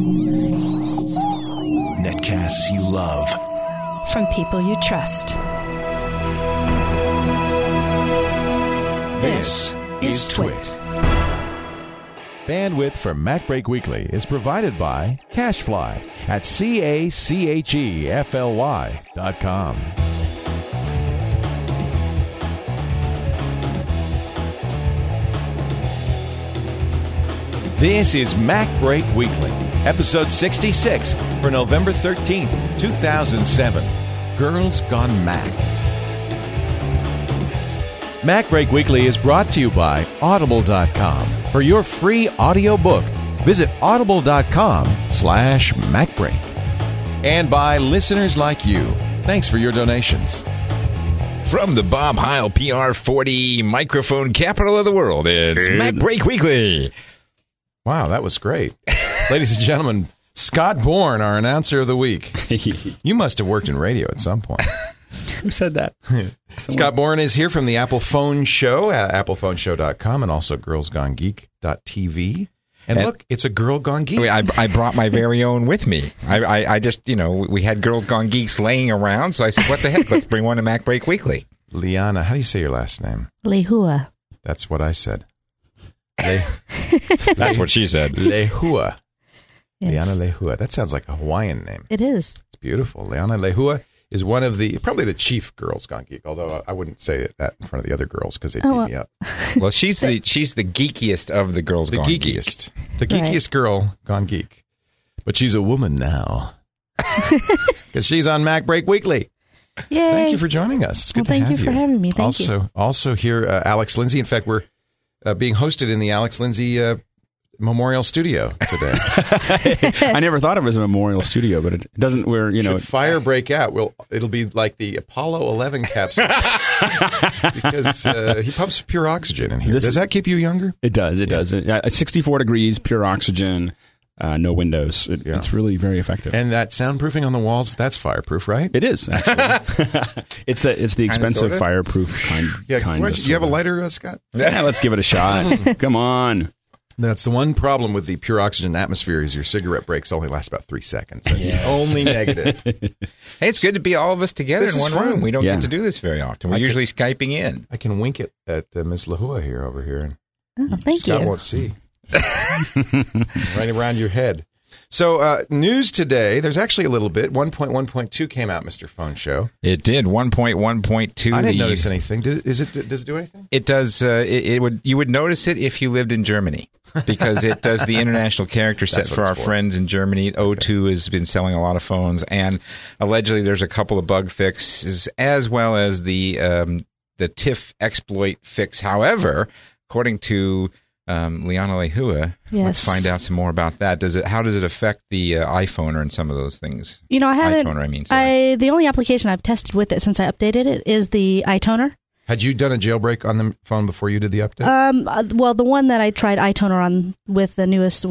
Netcasts you love. From people you trust. This is Twit. Bandwidth for MacBreak Weekly is provided by CacheFly at CACHEFLY.com. This is MacBreak Weekly, episode 66 for November 13th, 2007. Girls Gone Mac. MacBreak Weekly is brought to you by Audible.com. For your free audiobook, visit audible.com/MacBreak. And by listeners like you. Thanks for your donations. From the Bob Heil PR40 microphone capital of the world, it's MacBreak Weekly. Wow, that was great. Ladies and gentlemen, Scott Bourne, our announcer of the week. You must have worked in radio at some point. Who said that? Scott Bourne is here from the Apple Phone Show at applephoneshow.com and also girlsgonegeek.tv. And look, it's a Girl Gone Geek. I brought my very own with me. I just, we had Girls Gone Geeks laying around, so I said, what the heck, let's bring one to MacBreak Weekly. Liana, how do you say your last name? Lehua. That's what I said. That's what she said. Lehua. Yes. Liana Lehua. That sounds like a Hawaiian name. It is. It's beautiful. Liana Lehua is one of probably the chief Girls Gone Geek, although I wouldn't say that in front of the other girls because they'd beat me up. Well, she's the geekiest of the Girls Gone Geek. The geekiest girl Gone Geek. But she's a woman now. Because she's on MacBreak Weekly. Yay. Thank you for joining us. It's good to have you. Thank you for having me. Thank you. Also here, Alex Lindsay. In fact, we're being hosted in the Alex Lindsay Memorial Studio today. I never thought of it as a memorial studio, but it doesn't. Should fire break out, it'll be like the Apollo 11 capsule because he pumps pure oxygen in here. Does that keep you younger? It does. It does. At 64 degrees, pure oxygen, no windows. It's really very effective. And that soundproofing on the walls, that's fireproof, right? It is actually. It's the expensive fireproof kind. Yeah. Kind of, do you have a lighter, Scott? Yeah, let's give it a shot. Come on. That's the one problem with the pure oxygen atmosphere is your cigarette breaks only last about 3 seconds. That's the only negative. Hey, it's good to be all of us together in one room. We don't get to do this very often. We're usually Skyping in. I can wink it at Ms. Lahua here over here. Thank Scott you. Won't see. Right around your head. So news today, there's actually a little bit. 1.1.2 came out, Mr. Phone Show. It did. 1.1.2. I didn't notice anything. Does it do anything? It does. You would notice it if you lived in Germany because it does the international character set for our friends in Germany. O2 has been selling a lot of phones, and allegedly there's a couple of bug fixes as well as the TIFF exploit fix. However, according to Liana Lehua, let's find out some more about that. How does it affect the iPhone and some of those things? I haven't. iToner, the only application I've tested with it since I updated it is the iToner. Had you done a jailbreak on the phone before you did the update? Well, the one that I tried iToner on with the newest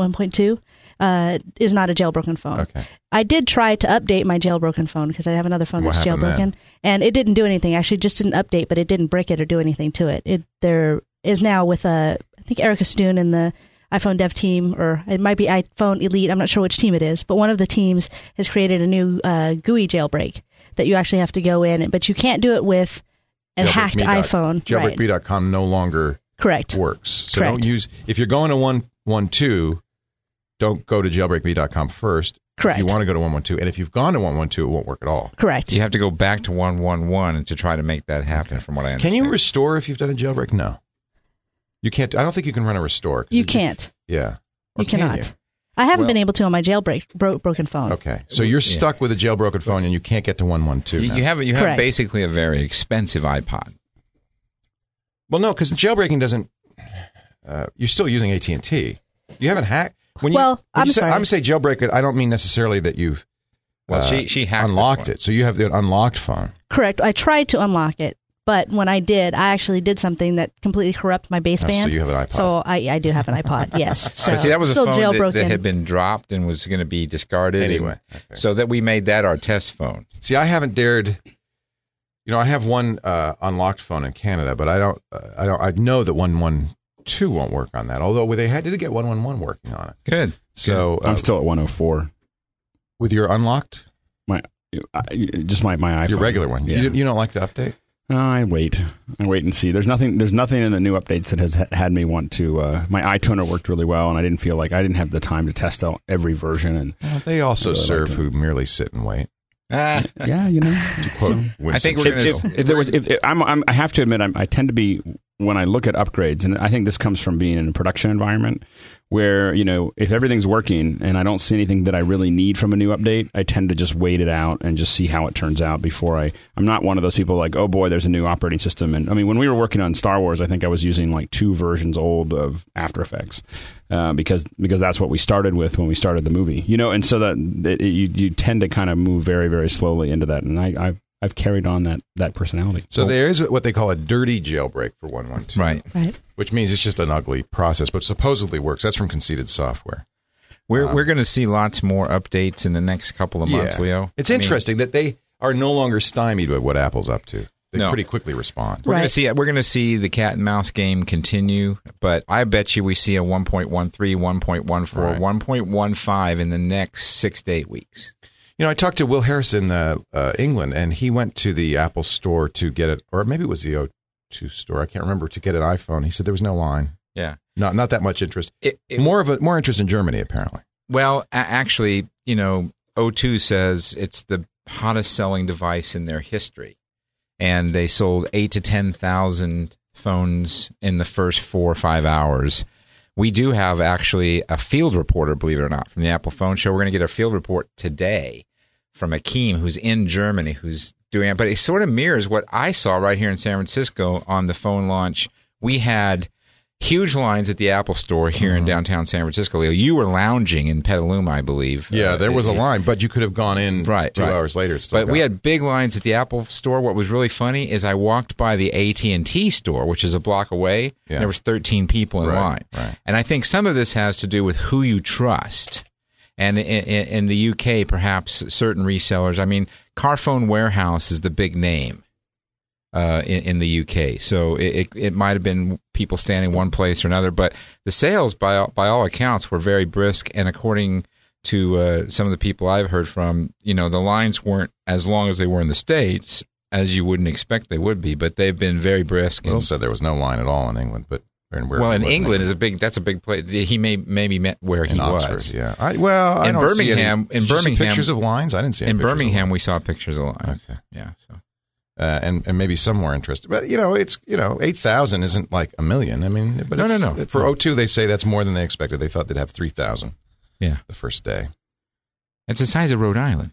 1.1.2 is not a jailbroken phone. Okay. I did try to update my jailbroken phone because I have another phone that's jailbroken, and it didn't do anything. Actually, just didn't update, but it didn't brick it or do anything to it. There is now with I think Erica Stoon in the iPhone dev team, or it might be iPhone Elite. I'm not sure which team it is, but one of the teams has created a new GUI jailbreak that you actually have to go in, but you can't do it with a hacked iPhone. Jailbreakme.com no longer works. So don't use, if you're going to 1.1.2, don't go to jailbreakme.com first. Correct. If you want to go to 1.1.2, and if you've gone to 1.1.2, it won't work at all. Correct. You have to go back to 1.1.1 to try to make that happen, from what I understand. Can you restore if you've done a jailbreak? No. You can't. I don't think you can run a restore. You can't. Yeah. You cannot. I haven't been able to on my broken phone. Okay. So you're stuck with a jailbroken phone and you can't get to 1.1.2 now. You have basically a very expensive iPod. Well, no, because jailbreaking doesn't... you're still using AT&T. You haven't hacked... I'm sorry. I'm saying jailbreak it, I don't mean necessarily that you've she hacked unlocked it. So you have the unlocked phone. Correct. I tried to unlock it, but when I did, I actually did something that completely corrupted my baseband. So you have an iPod. So I do have an iPod, yes. So see, that was a phone jailbroken. that had been dropped and was going to be discarded. Anyway. Okay. So that we made that our test phone. See, I haven't dared... I have one unlocked phone in Canada, but I know that 2 won't work on that. Although they did get 111 working on it. Good. So I'm still at 104 with your unlocked. My iPhone. Your regular one. Yeah. You don't like to update? I wait and see. There's nothing in the new updates that has had me want to. My iTuner worked really well, and I didn't feel like I didn't have the time to test out every version. And they also really serve who merely sit and wait. Yeah, To quote, I think we're going to. I have to admit, I tend to be, when I look at upgrades, and I think this comes from being in a production environment where, if everything's working and I don't see anything that I really need from a new update, I tend to just wait it out and just see how it turns out before I'm not one of those people like, oh boy, there's a new operating system. And I mean, when we were working on Star Wars, I think I was using like 2 versions old of After Effects because that's what we started with when we started the movie, and so that you tend to kind of move very, very slowly into that. And I've carried on that personality. So there is what they call a dirty jailbreak for 112. Right. Which means it's just an ugly process, but supposedly works. That's from Conceited Software. We're going to see lots more updates in the next couple of months, Leo. It's interesting that they are no longer stymied with what Apple's up to. They pretty quickly respond. We're going to see the cat and mouse game continue, but I bet you we see a 1.13, 1.14, 1.15 in the next 6 to 8 weeks. I talked to Will Harris in England, and he went to the Apple store to get it, or maybe it was the O2 store. I can't remember, to get an iPhone. He said there was no line. Yeah, not that much interest. More interest in Germany, apparently. Well, actually, O2 says it's the hottest selling device in their history, and they sold 8,000 to 10,000 phones in the first 4 or 5 hours. We do have actually a field reporter, believe it or not, from the Apple Phone Show. We're going to get a field report today from Akeem, who's in Germany, who's doing it. But it sort of mirrors what I saw right here in San Francisco on the phone launch. We had huge lines at the Apple store here in downtown San Francisco. Leo, you were lounging in Petaluma, I believe. Yeah, there was a line, but you could have gone in 2 hours later. But we had big lines at the Apple store. What was really funny is I walked by the AT&T store, which is a block away. Yeah. And there was 13 people in line. Right. And I think some of this has to do with who you trust. And in the UK, perhaps certain resellers. I mean, Carphone Warehouse is the big name in the UK. So it might have been people standing one place or another. But the sales, by all accounts, were very brisk. And according to some of the people I've heard from, the lines weren't as long as they were in the States, as you wouldn't expect they would be. But they've been very brisk. Will said there was no line at all in England, but... in England that's a big place. He maybe meant where he Oxford, was. Yeah. I don't Birmingham. See any, did you see pictures of lines? I didn't see any in pictures Birmingham. We saw pictures of lines. Okay. Yeah. So. And maybe some more interested, but it's 8,000 isn't like a million. I mean, but no. For O2, they say that's more than they expected. They thought they'd have 3,000. Yeah. The first day. It's the size of Rhode Island.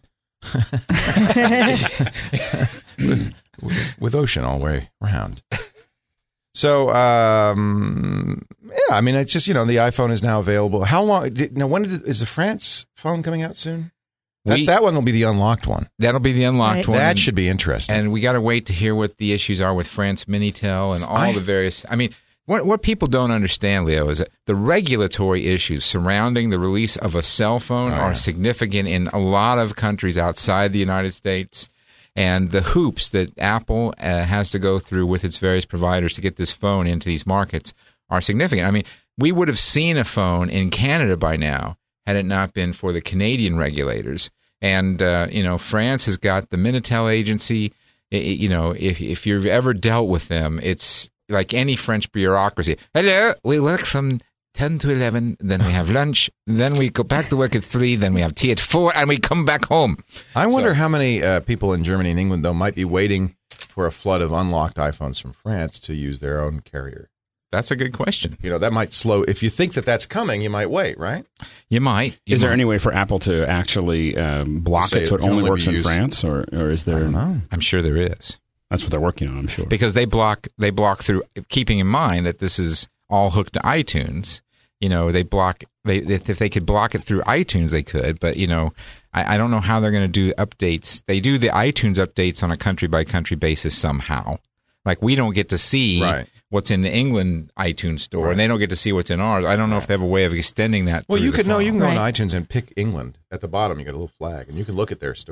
with ocean all the way around. So, I mean, it's just, the iPhone is now available. How long? Is the France phone coming out soon? That one will be the unlocked one. That'll be the unlocked one. That should be interesting. And we got to wait to hear what the issues are with France Minitel and all the various. I mean, what people don't understand, Leo, is that the regulatory issues surrounding the release of a cell phone are significant in a lot of countries outside the United States. And the hoops that Apple has to go through with its various providers to get this phone into these markets are significant. I mean, we would have seen a phone in Canada by now had it not been for the Canadian regulators. And, France has got the Minitel agency. If you've ever dealt with them, it's like any French bureaucracy. Hello, we work from 10 to 11, then we have lunch, then we go back to work at 3, then we have tea at 4, and we come back home. I wonder how many people in Germany and England, though, might be waiting for a flood of unlocked iPhones from France to use their own carrier. That's a good question. That might slow. If you think that that's coming, you might wait, right? You might. Is there any way for Apple to actually block it so it only works in France, or is there? I don't know. I'm sure there is. That's what they're working on, I'm sure. Because they block through, keeping in mind that this is all hooked to iTunes. They block. If they could block it through iTunes, they could. But I don't know how they're going to do updates. They do the iTunes updates on a country by country basis somehow. Like we don't get to see what's in the England iTunes store, and they don't get to see what's in ours. I don't know if they have a way of extending that. Well, you can go on iTunes and pick England at the bottom. You got a little flag, and you can look at their store.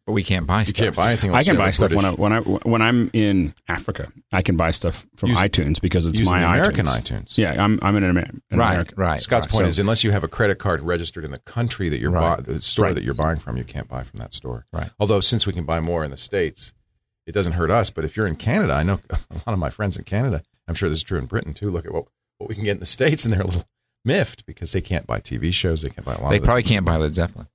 But we can't buy stuff. You can't buy anything. I can buy stuff when I'm in Africa. I can buy stuff from iTunes because it's my American iTunes. iTunes. Yeah, I'm in American. Right. Scott's point is, unless you have a credit card registered in the country that you're the store that you're buying from, you can't buy from that store. Right. Although since we can buy more in the States, it doesn't hurt us. But if you're in Canada, I know a lot of my friends in Canada. I'm sure this is true in Britain too. Look at what we can get in the States, and they're a little miffed because they can't buy TV shows. They can't buy a lot. They probably can't buy Led Zeppelin.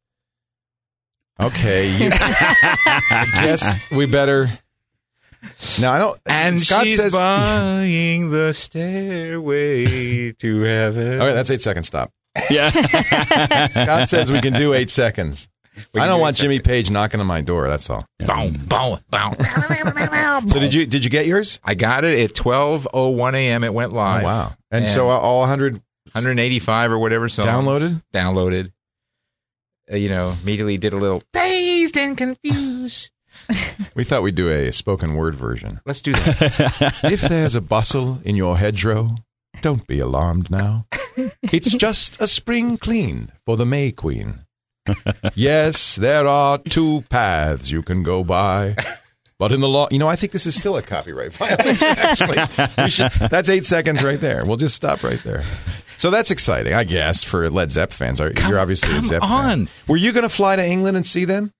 Okay, I guess we better. No, I don't. And Scott she's says, buying the stairway to heaven. Okay, that's 8 seconds. Stop. Yeah. Scott says we can do 8 seconds. I don't want Jimmy Page knocking on my door. That's all. Boom, boom, boom. So did you get yours? I got it at 12:01 a.m. It went live. Oh, wow. And so all 185 or whatever songs downloaded. Immediately did a little dazed and confused. We thought we'd do a spoken word version. Let's do that. If there's a bustle in your hedgerow, don't be alarmed now. It's just a spring clean for the May Queen. Yes, there are 2 paths you can go by. But in the law, I think this is still a copyright violation, actually. That's 8 seconds right there. We'll just stop right there. So that's exciting, I guess, for Led Zepp fans. You're obviously a Zepp fan. Were you going to fly to England and see them?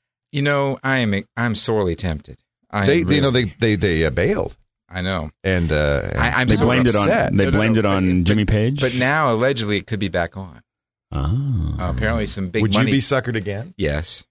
I'm sorely tempted. They bailed. I know. And they blamed it on Jimmy Page. But now, allegedly, it could be back on. Oh. Apparently some big money. Would you be suckered again? Yes.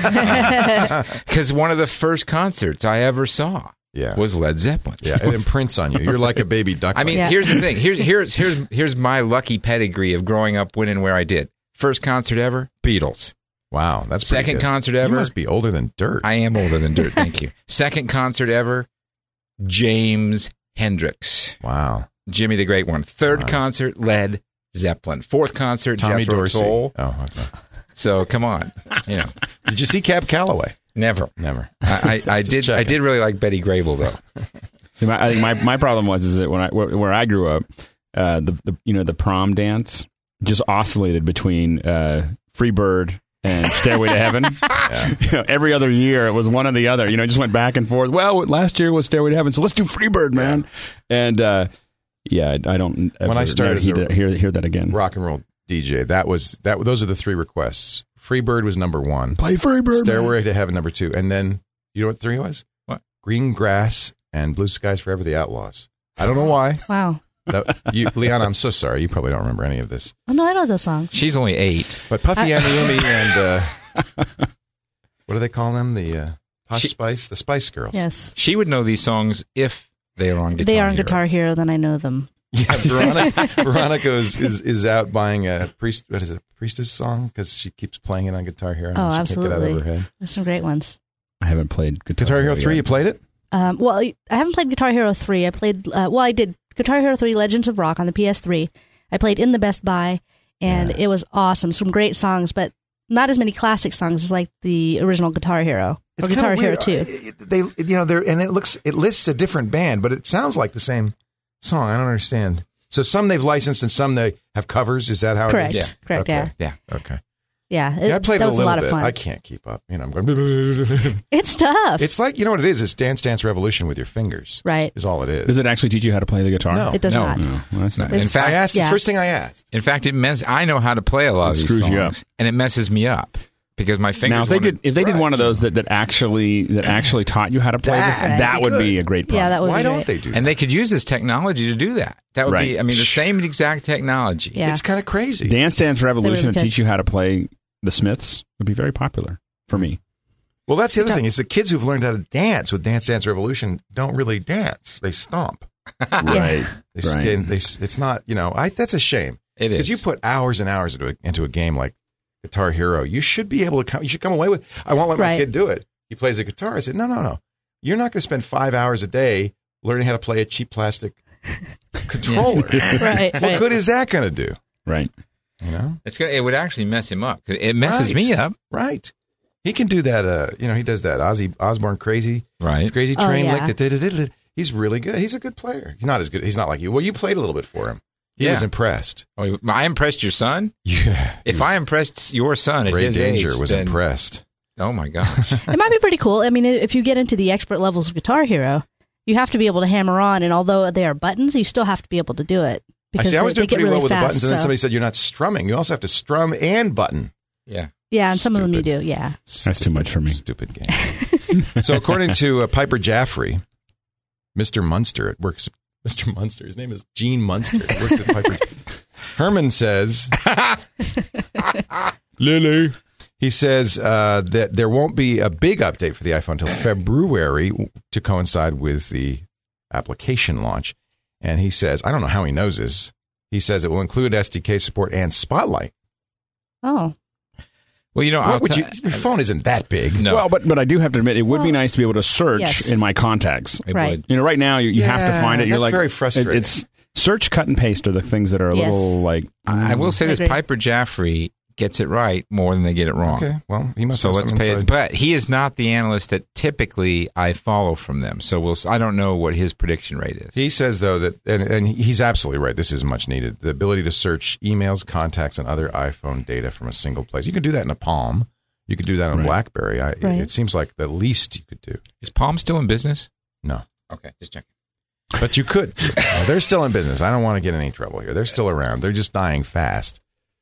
Because one of the first concerts I ever saw was Led Zeppelin. Yeah, it imprints on you. You're like a baby duck. I mean, here's the thing. Here's my lucky pedigree of growing up when and where I did. First concert ever, Beatles. Wow, that's pretty good. Second concert ever. You must be older than dirt. I am older than dirt, thank you. Second concert ever, James Hendrix. Wow. Jimmy the Great one. Third concert, Led Zeppelin. Fourth concert, Tommy Jethro Dorsey. Tull. Oh, okay. So come on, Did you see Cab Calloway? Never. I did really like Betty Grable though. See, I think my problem is that where I grew up, the prom dance just oscillated between Free Bird and Stairway to Heaven. Every other year it was one or the other. It just went back and forth. Well, last year was Stairway to Heaven, so let's do Free Bird, man. And I don't. When I started hear that again, rock and roll DJ. Those are the 3 requests. Free Bird was number 1. Play Free Bird. Stairway to Heaven number 2, and then you know what 3 was? What? Green Grass and Blue Skies Forever, the Outlaws. I don't know why. Wow. Leanna, I'm so sorry. You probably don't remember any of this. Oh, no, I know those songs. She's only 8. But Puffy Amiyumi and what do they call them? The Spice? The Spice Girls. Yes. She would know these songs if they are on Guitar Hero. They are on Guitar Hero, then I know them. Yeah, Veronica is out buying a Priestess song because she keeps playing it on Guitar Hero. Oh, she absolutely. Can't get it out of her head. There's some great ones. I haven't played Guitar Hero 3. You played it? Well, I haven't played Guitar Hero 3. I played, I did Guitar Hero 3 Legends of Rock on the PS3. I played In the Best Buy, and it was awesome. Some great songs, but not as many classic songs as like the original Guitar Hero or Guitar Hero 2. It lists a different band, but it sounds like the same song. I don't understand. So some they've licensed and some they have covers. Is that how Correct. it is? Yeah. Correct. Okay. Yeah. Okay. Yeah. I played that it was a little lot bit. of fun. I can't keep up. I'm going. It's tough. It's like, you know what it is? It's Dance Dance Revolution with your fingers. Right. Is all it is. Does it actually teach you how to play the guitar? No. It does not. No, well, that's not. In fact, I asked the first thing I asked. In fact, I know how to play a lot of these songs, you up. and it messes me up because my fingers. Now, if they did one of those that actually taught you how to play, that would be a great product. Yeah, that would Why be don't great. they do that? And they could use this technology to do that. That would be, the same exact technology. Yeah. It's kind of crazy. Dance Dance Revolution really to teach you how to play the Smiths would be very popular for me. Well, that's the other thing is the kids who've learned how to dance with Dance Dance Revolution don't really dance. They stomp. Right. It's not, that's a shame. It is. Because you put hours and hours into a game like Guitar Hero, you should be able to come away with, I won't let my kid do it. He plays a guitar. I said, no. You're not going to spend 5 hours a day learning how to play a cheap plastic controller. What good is that going to do? Right. It would actually mess him up. It messes me up. Right. He can do that. He does that Ozzy Osbourne crazy train lick. He's really good. He's a good player. He's not as good. He's not like you. Well, you played a little bit for him. He was impressed. Oh, I impressed your son? Yeah. If I impressed your son at Ray his Danger age, was then impressed. Oh my gosh. It might be pretty cool. I mean, if you get into the expert levels of Guitar Hero, you have to be able to hammer on, and although they are buttons, you still have to be able to do it. I was doing pretty well with the buttons, and then so. somebody said you're not strumming. You also have to strum and button. Yeah. Yeah, and some of them you do, yeah. That's too much for me. Stupid game. So according to Piper Jaffray, Mr. Munster works. Mr. Munster, his name is Gene Munster. He works at Piper. Herman says, Lily. He says that there won't be a big update for the iPhone until February to coincide with the application launch. And he says, I don't know how he knows this. He says it will include SDK support and Spotlight. Oh. Well, your phone isn't that big. No. Well, but I do have to admit, it would be nice to be able to search in my contacts. Right. Right now, you have to find it. You're that's very frustrating. It's search, cut, and paste are the things that are a little like... I will say this, Agreed. Piper Jaffray gets it right more than they get it wrong. Okay, well, he must So have let's some pay inside. it. But he is not the analyst that typically I follow from them. So I don't know what his prediction rate is. He says, though, that, and he's absolutely right, this is much needed, the ability to search emails, contacts, and other iPhone data from a single place. You can do that in a Palm. You could do that on BlackBerry. It seems like the least you could do. Is Palm still in business? No. Okay, just checking. But you could. They're still in business. I don't want to get in any trouble here. They're still around. They're just dying fast.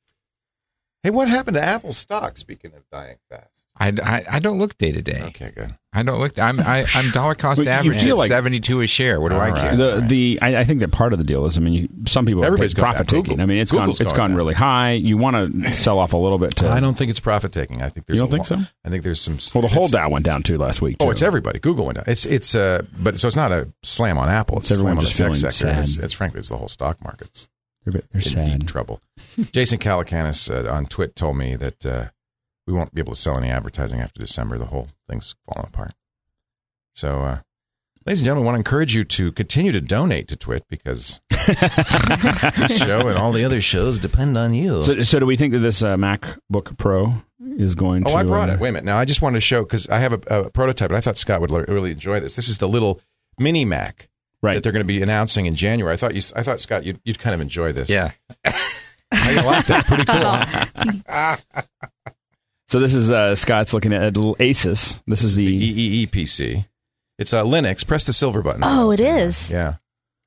Hey, what happened to Apple stock, speaking of dying fast? I don't look day to day. Okay, good. I don't look. I'm dollar cost But you average feel at like- 72 a share. What do I care? I think that part of the deal is, I mean, some people Everybody's take going profit down. taking. I mean, it's Google's gone going down. really high. You want to sell off a little bit. I don't think it's profit taking. I think there's. You don't think so? I think there's some. Well, the whole Dow went down too last week. Too. Oh, it's everybody. Google went down. But so it's not a slam on Apple. It's a slam on the just tech feeling sector. And sad. It's frankly, it's the whole stock market. They're In sad. deep trouble. Jason Calacanis on Twit told me that we won't be able to sell any advertising after December. The whole thing's falling apart. So, ladies and gentlemen, I want to encourage you to continue to donate to Twit because this show and all the other shows depend on you. So do we think that this MacBook Pro is going to... I brought it. Wait a minute. Now, I just wanted to show, because I have a prototype, and I thought Scott would really enjoy this. This is the little mini Mac that they're going to be announcing in January. I thought Scott, you'd kind of enjoy this. Yeah. I like that. Pretty cool. So this is Scott's looking at a little Asus. This is the EEE-PC. It's Linux. Press the silver button. Oh, it is. Yeah.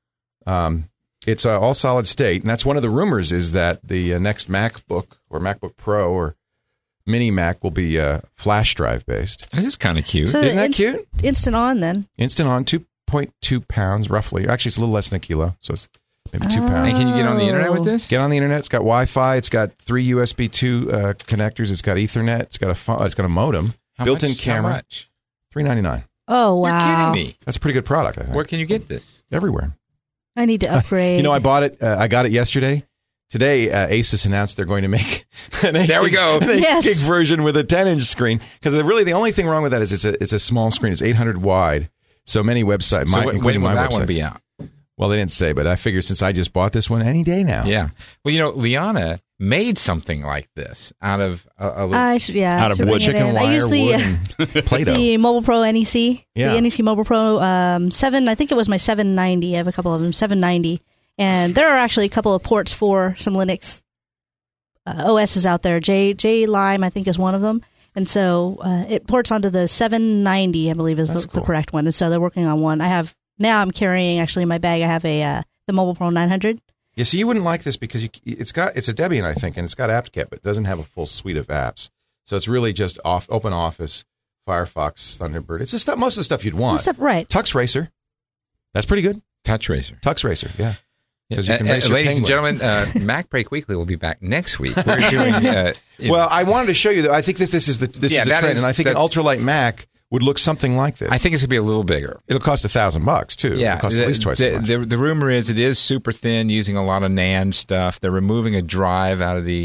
It's all solid state, and that's one of the rumors is that the next MacBook or MacBook Pro or Mini Mac will be flash drive based. This is kind of cute. So Isn't that cute? Instant on, then. Instant on, 2.2 pounds roughly. Actually, it's a little less than a kilo, so it's maybe 2 pounds. And can you get on the internet with this? Get on the internet. It's got Wi-Fi. It's got 3 USB 2 connectors. It's got Ethernet. It's got a modem. Built-in camera. How much? $399. Oh, wow. You're kidding me. That's a pretty good product, I think. Where can you get this? Everywhere. I need to upgrade. I bought it. I got it yesterday. Today, Asus announced they're going to make an 8 There we go. gig version with a 10-inch screen. Because really, the only thing wrong with that is it's a small screen. It's 800 wide. So many websites, including my that website, one be out? Well, they didn't say, but I figure since I just bought this one, any day now. Yeah. Well, Liana made something like this out of out of wood, chicken wire, I use wood, and Play-Doh. the Mobile Pro NEC. Yeah. The NEC Mobile Pro 7. I think it was my 790. I have a couple of them. 790. And there are actually a couple of ports for some Linux OSs out there. J-Lime, I think, is one of them. And so it ports onto the 790, I believe, is the correct one. And so they're working on one. Now I'm carrying, actually, in my bag, I have the Mobile Pro 900. Yeah, so you wouldn't like this because it's a Debian, I think, and it's got apt-get, but it doesn't have a full suite of apps. So it's really just Open Office, Firefox, Thunderbird. It's just most of the stuff you'd want. Right. Tux Racer. That's pretty good. Touch Racer. Tux Racer, yeah. Yeah. You can race your Ladies and penguin. gentlemen, Mac Break Weekly will be back next week. We're doing. Well, I wanted to show you that I think this is the trend, and I think an ultralight Mac would look something like this. I think it's going to be a little bigger. It'll cost $1,000 too. Yeah, it'll cost at least twice as much. The rumor is it is super thin, using a lot of NAND stuff. They're removing a drive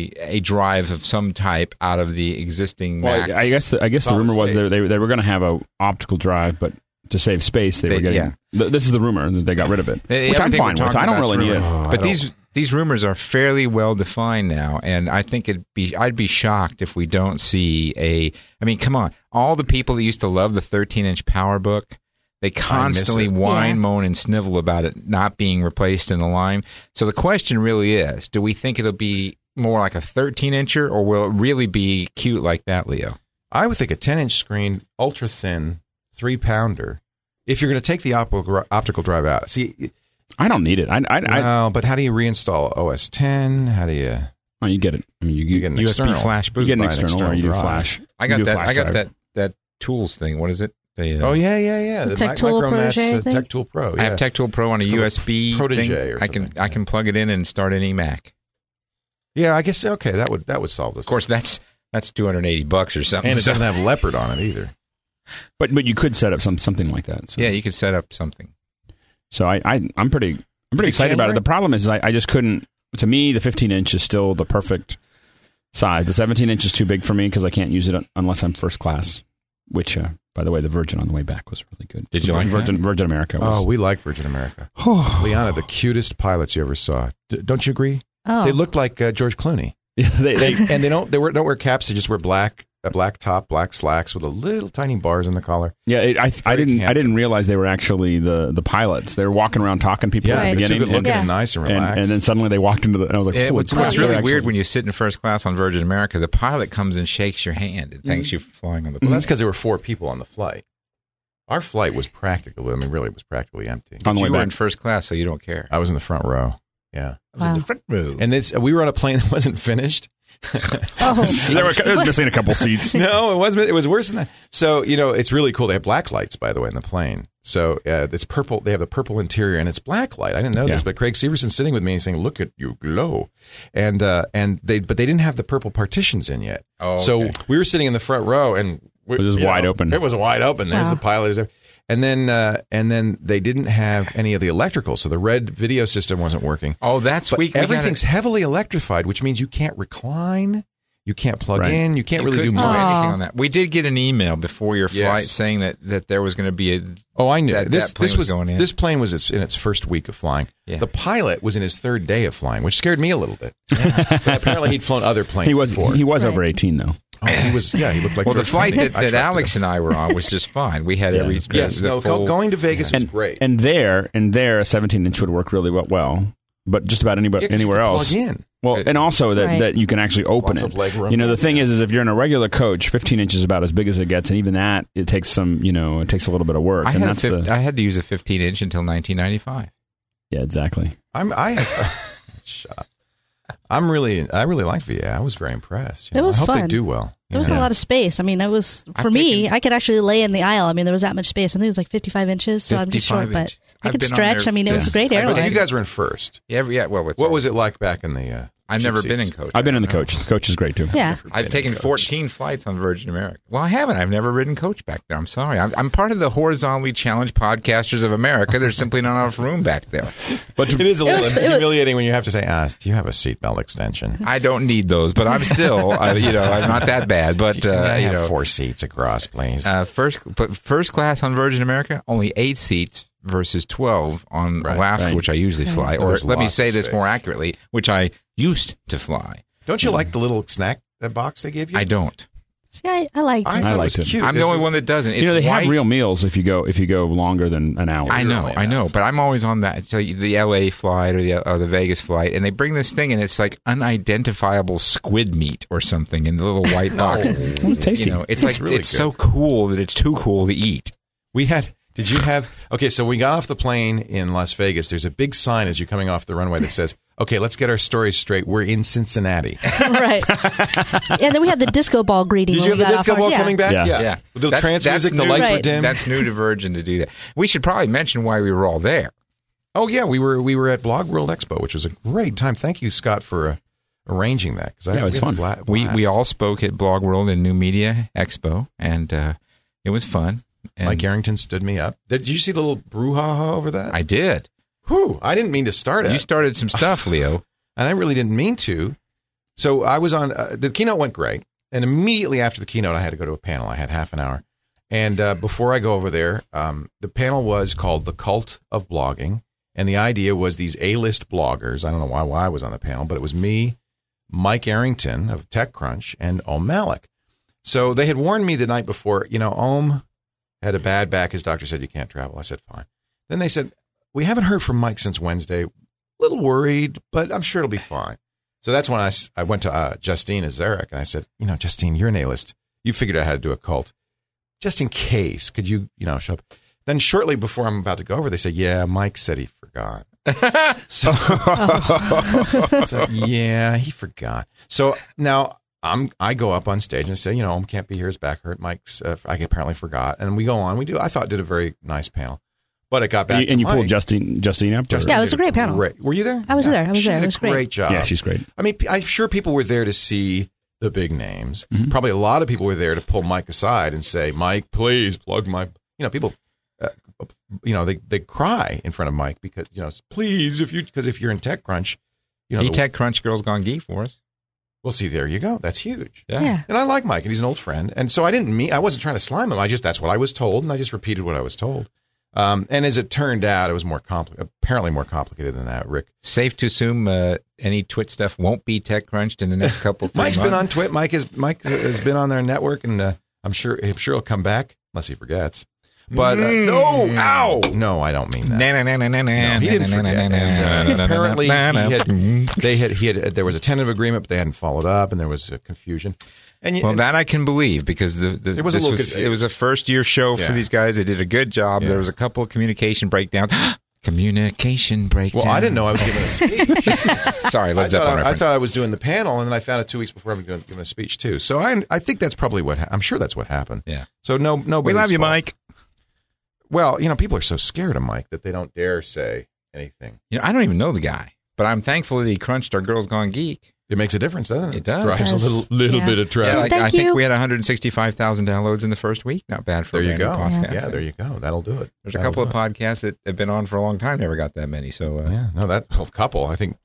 of some type out of the existing Mac. I guess the rumor was they were going to have a optical drive, but to save space, they were getting. Yeah. This is the rumor that they got rid of it, which I'm fine with. I don't really need it. But these rumors are fairly well defined now, and I think I'd be shocked if we don't see I mean, come on, all the people that used to love the 13-inch PowerBook, they constantly whine, moan, and snivel about it not being replaced in the line. So the question really is, do we think it'll be more like a 13-incher, or will it really be cute like that, Leo? I would think a 10-inch screen, ultra thin, 3-pounder. If you're going to take the optical drive out, see, I don't need it. No, but how do you reinstall OS 10? How do you? Oh, you get it. I mean, you get an USB external flash boot. You get an external, or you do drive. flash. I got that tools thing. What is it? Oh yeah. The Tech Tool Protege Tech Tool Pro. I have Tech Tool Pro on a USB Protege thing. I can plug it in and start any Mac. Yeah, I guess okay. That would solve this. Of course, that's $280 or something. And it doesn't have Leopard on it either. But you could set up something like that. So. Yeah, you could set up something. So I'm pretty excited about it. The problem is I just couldn't. To me, the 15-inch is still the perfect size. The 17-inch is too big for me because I can't use it unless I'm first class. Which, by the way, the Virgin on the way back was really good. Did you like Virgin America? Oh, we like Virgin America. Liana, the cutest pilots you ever saw. Don't you agree? Oh. They looked like George Clooney. Yeah, and they don't wear caps. They just wear a black top, black slacks with a little tiny bars in the collar. Yeah, I didn't realize they were actually the pilots. They were walking around talking to people at the beginning. Too good looking and nice and relaxed. And then suddenly they walked into and I was like, what's really weird when you sit in first class on Virgin America, the pilot comes and shakes your hand and thanks you for flying on the plane. Well, that's because there were 4 people on the flight. Our flight was practically empty. On the way back. You were in first class, so you don't care. I was in the front row. Yeah. I was in the front row. And we were on a plane that wasn't finished. It was missing a couple seats. No, it wasn't. It was worse than that. So, it's really cool. They have black lights, by the way, in the plane. So it's purple. They have the purple interior, and it's black light. I didn't know this, but Craig Severson's sitting with me and saying, "Look at you glow," but they didn't have the purple partitions in yet. Oh, okay. So we were sitting in the front row, and it was wide open. It was wide open. There's the pilot. And then they didn't have any of the electrical, so the red video system wasn't working. Oh, that's weak. Everything's heavily electrified, which means you can't recline, you can't plug in, you can't really do anything on that. We did get an email before your flight saying that there was going to be a. Oh, I knew this plane was in its first week of flying. Yeah. The pilot was in his 3rd day of flying, which scared me a little bit. But apparently, he'd flown other planes. He was over 18 though. Oh, he was. Yeah, he looked like. Well, the flight that Alex and I were on was just fine. We had every. Going to Vegas was great. And there, a 17-inch would work really well. But just about anywhere else. Plug in. Well, and also that you can actually open it. The thing is if you're in a regular coach, 15 inches is about as big as it gets, and even that it takes a little bit of work. I had to use a 15-inch until 1995. Yeah, exactly. Shut up. I really liked VA. I was very impressed. It was fun. I hope fun. they do well. There was a lot of space. I mean, it was for me. I could actually lay in the aisle. I mean, there was that much space. I think it was like 55 inches, so I'm just short, but I could stretch. I mean, it was a great airline. But you guys were in first. Yeah. Well, what was it like back in the? I've never been in coach. I've been in the coach. The coach is great too. Yeah. I've taken 14 flights on Virgin America. Well, I haven't. I've never ridden coach back there. I'm sorry. I'm part of the horizontally challenged podcasters of America. There's simply not enough room back there. But it is a little humiliating when you have to say, do you have a seatbelt extension? I don't need those, but I'm still, I'm not that bad. But I have 4 seats across, please. First class on Virgin America, only 8 seats versus 12 on Alaska, which I usually fly. Or let me say this more accurately, which I used to fly. Don't you like the little snack box they gave you? I don't. See, I liked it. I liked it. Cute. I'm the only one that doesn't. It's they have real meals if you go longer than an hour. I know, but I'm always on that. So the LA flight or the Vegas flight, and they bring this thing, and it's like unidentifiable squid meat or something in the little white box. It's tasty. It's like really it's so cool that it's too cool to eat. Did you have? Okay, so we got off the plane in Las Vegas. There's a big sign as you're coming off the runway that says, "Okay, let's get our stories straight. We're in Cincinnati." Right. And then we had the disco ball greeting. Did you have the disco ball coming back? Yeah. The trance music, the lights were dim. That's new to Virgin to do that. We should probably mention why we were all there. Oh yeah, we were at Blog World Expo, which was a great time. Thank you, Scott, for arranging that. It was fun. We all spoke at Blog World and New Media Expo, and it was fun. And Mike Arrington stood me up. Did you see the little brouhaha over that? I did. Whew, I didn't mean to start it. You started some stuff, Leo. And I really didn't mean to. So I was on, the keynote went great. And immediately after the keynote, I had to go to a panel. I had half an hour. And before I go over there, the panel was called The Cult of Blogging. And the idea was these A-list bloggers. I don't know why I was on the panel, but it was me, Mike Arrington of TechCrunch, and Om Malik. So they had warned me the night before, Om had a bad back. His doctor said, you can't travel. I said, fine. Then they said, we haven't heard from Mike since Wednesday. A little worried, but I'm sure it'll be fine. So that's when I went to Justine Azarek, and I said, Justine, you're an A-list. You figured out how to do a cult. Just in case, could you show up? Then shortly before I'm about to go over, they say, yeah, Mike said he forgot. So yeah, he forgot. So now I go up on stage and say, can't be here. His back hurt. Mike's, I apparently forgot. And we go on. I thought did a very nice panel. But it got back to you Mike. pulled Justine up? Yeah, it was a great panel. Were you there? I was there. She It did was a great job. Yeah, she's great. I mean, I'm sure people were there to see the big names. Mm-hmm. Probably a lot of people were there to pull Mike aside and say, Mike, please plug my, people, they cry in front of Mike because, please, if you're in TechCrunch, he TechCrunch Girls Gone Geek for us. Well, see, there you go. That's huge. Yeah. And I like Mike, and he's an old friend. And so I wasn't trying to slime him. That's what I was told, and I just repeated what I was told. And as it turned out, it was apparently more complicated than that, Rick. Safe to assume any Twit stuff won't be TechCrunched in the next couple of Mike's months. been on Twit. Mike has been on their network, and I'm sure he'll come back, unless he forgets. But no, I don't mean that. No, he didn't forget. And, apparently, there was a tentative agreement, but they hadn't followed up, and there was confusion. And that I can believe because it was a first year show for these guys. They did a good job. Yeah. There was a couple of communication breakdowns. Communication breakdown. Well, I didn't know I was giving a speech. Sorry, Led Zeppelin reference. I thought I was doing the panel, and then I found it 2 weeks before I was giving a speech too. So I think that's probably I'm sure that's what happened. Yeah. So nobody. We love you, Mike. Well, people are so scared of Mike that they don't dare say anything. I don't even know the guy, but I'm thankful that he crunched our Girls Gone Geek. It makes a difference, doesn't it? It does. Drives a little bit of traffic. I think we had 165,000 downloads in the first week. Not bad for there a you go. podcast. Yeah, there you go. That'll do it. There's a couple of podcasts that have been on for a long time, never got that many. So that whole couple. I think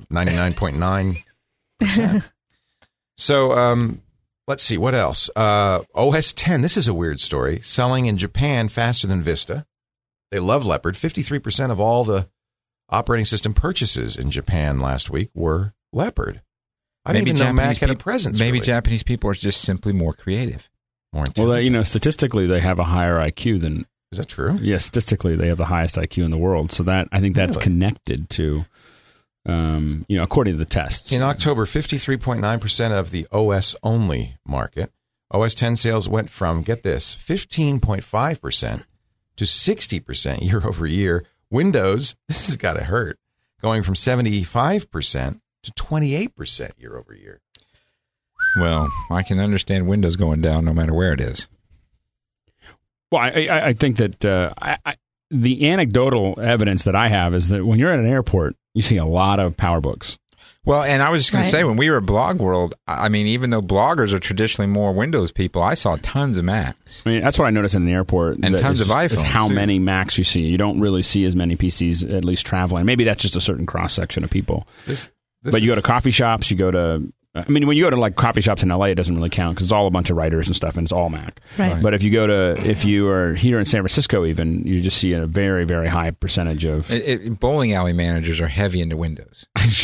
99.9%. So let's see what else. OS 10. This is a weird story. Selling in Japan faster than Vista. They love Leopard. 53% of all the operating system purchases in Japan last week were Leopard. I didn't even know Mac had a presence. Maybe really. Japanese people are just simply more creative. More intelligent. Well, statistically, they have a higher IQ than. Is that true? Yeah, statistically, they have the highest IQ in the world. So I think that's connected to, according to the tests. In October, 53.9% of the OS-only market, OS 10 sales went from, get this, 15.5% to 60% year over year. Windows, this has got to hurt, going from 75% to 28% year over year. Well, I can understand Windows going down no matter where it is. Well, I think that the anecdotal evidence that I have is that when you're at an airport, you see a lot of PowerBooks. Well, and I was just going to say, when we were at Blog World, I mean, even though bloggers are traditionally more Windows people, I saw tons of Macs. I mean, that's what I noticed in the airport. And tons of iPhones. Is how many Macs you see. You don't really see as many PCs, at least traveling. Maybe that's just a certain cross-section of people. But you go to coffee shops, you go to... when you go to like coffee shops in LA, it doesn't really count because it's all a bunch of writers and stuff, and it's all Mac. Right. But if you are here in San Francisco, even you just see a very, very high percentage of bowling alley managers are heavy into Windows.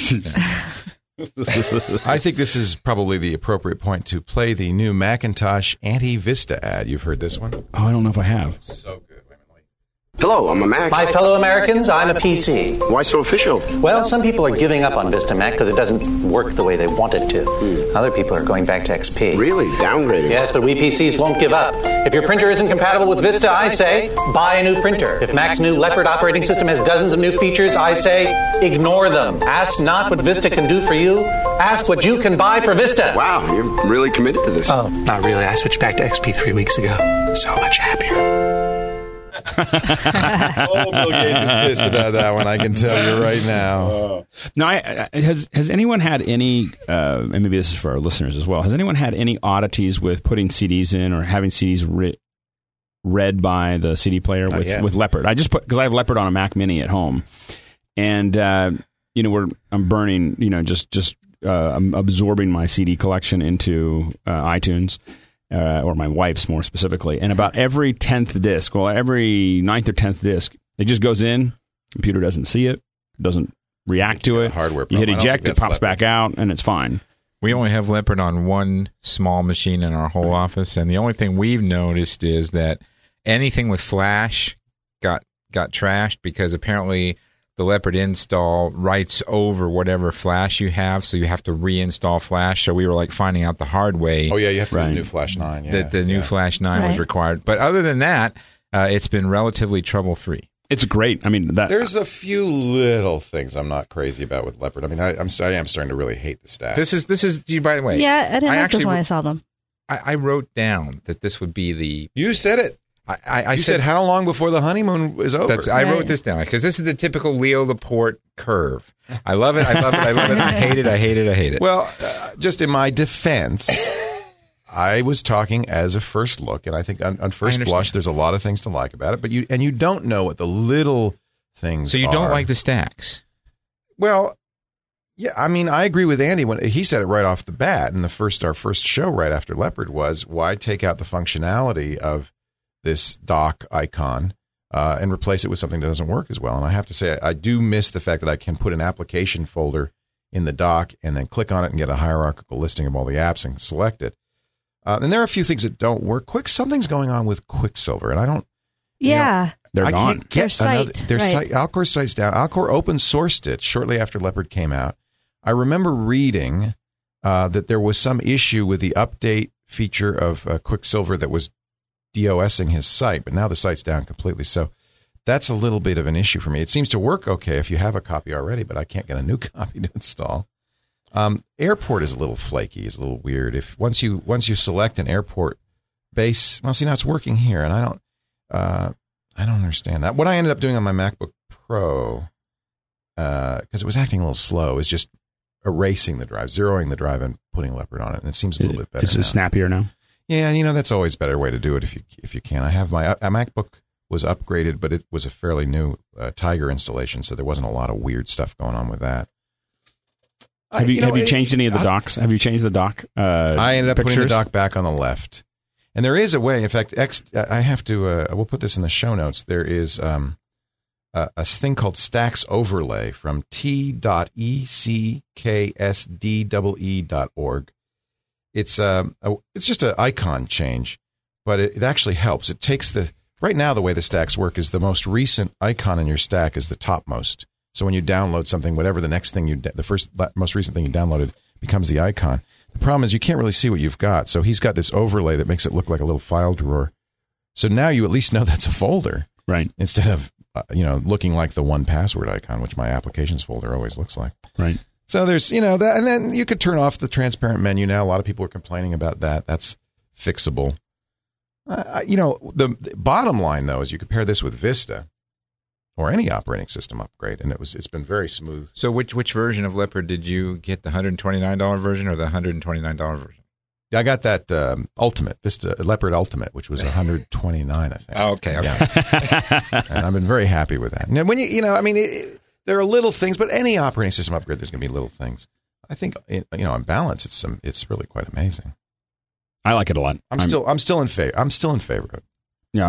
I think this is probably the appropriate point to play the new Macintosh anti-Vista ad. You've heard this one? Oh, I don't know if I have. So good. Hello, I'm a Mac. My fellow Americans, I'm a PC. Why so official? Well, some people are giving up on Vista Mac because it doesn't work the way they want it to. Other people are going back to XP. Really? Downgrading? Yes, but we PCs won't give up. If your printer isn't compatible with Vista, I say, buy a new printer. If Mac's new Leopard operating system has dozens of new features, I say, ignore them. Ask not what Vista can do for you. Ask what you can buy for Vista. Wow, you're really committed to this. Oh, not really. I switched back to XP 3 weeks ago. So much happier. Bill Gates is pissed about that one. I can tell you right now. No, has anyone had any? And maybe this is for our listeners as well. Has anyone had any oddities with putting CDs in or having CDs read by the CD player with Leopard? I just put because I have Leopard on a Mac Mini at home, and I'm burning. I'm absorbing my CD collection into iTunes. Or my wife's more specifically, and about every 10th disc, every 9th or 10th disc, it just goes in, computer doesn't see it, doesn't react to it, hardware you hit eject, it pops back out, and it's fine. We only have Leopard on one small machine in our whole office, and the only thing we've noticed is that anything with Flash got trashed because apparently the Leopard install writes over whatever flash you have, so you have to reinstall flash. So we were like finding out the hard way. Oh yeah, you have to do the new Flash 9. Yeah, that the new Flash 9 was required. But other than that, it's been relatively trouble-free. It's great. I mean, there's a few little things I'm not crazy about with Leopard. I mean, I am starting to really hate the stats. This is. By the way, yeah, I didn't like this when I saw them. I wrote down that this would be the. You said it. I said how long before the honeymoon is over? I wrote this down because this is the typical Leo Laporte curve. I love it. I love it. I love it. I hate it. I hate it. I hate it. Well, just in my defense, I was talking as a first look, and I think on first blush, there's a lot of things to like about it. But you don't know what the little things. So you don't like the stacks? Well, yeah. I mean, I agree with Andy when he said it right off the bat. And our first show right after Leopard was why take out the functionality of this dock icon and replace it with something that doesn't work as well. And I have to say, I do miss the fact that I can put an application folder in the dock and then click on it and get a hierarchical listing of all the apps and select it. And there are a few things that don't work. Something's going on with Quicksilver, and I don't. Yeah, they're gone. Can't get their site. Alcor's site's down. Alcor open sourced it shortly after Leopard came out. I remember reading that there was some issue with the update feature of Quicksilver that was DOSing his site, but now the site's down completely. So that's a little bit of an issue for me. It seems to work okay if you have a copy already, but I can't get a new copy to install. Airport is a little flaky. It's a little weird. If once you select an airport base, well, see now it's working here, and I don't understand that. What I ended up doing on my MacBook Pro, because it was acting a little slow, is just erasing the drive, zeroing the drive, and putting Leopard on it, and it seems a little bit better. Is it snappier now? Yeah, that's always a better way to do it if you can. I have my MacBook was upgraded, but it was a fairly new Tiger installation, so there wasn't a lot of weird stuff going on with that. Have you changed any of the docks? Have you changed the dock? I ended up putting the dock back on the left, and there is a way. In fact, I have to. We'll put this in the show notes. There is a thing called Stacks Overlay from t.ecsdee.org. It's just an icon change, but it actually helps. It takes right now the way the stacks work is the most recent icon in your stack is the topmost. So when you download something, whatever the next thing most recent thing you downloaded becomes the icon. The problem is you can't really see what you've got. So he's got this overlay that makes it look like a little file drawer. So now you at least know that's a folder, right? Instead of looking like the 1Password icon, which my applications folder always looks like, right? So there's that, and then you could turn off the transparent menu now. A lot of people are complaining about that. That's fixable. The bottom line though is you compare this with Vista or any operating system upgrade, and it's been very smooth. So which version of Leopard did you get? The $129 version or the $129 version? Yeah, I got that Ultimate Vista Leopard Ultimate, which was $129, I think. Oh, okay. Yeah. And I've been very happy with that. Now, when there are little things, but any operating system upgrade, there's going to be little things. I think on balance, it's really quite amazing. I like it a lot. I'm still in favor. I'm still in favor of it. Yeah,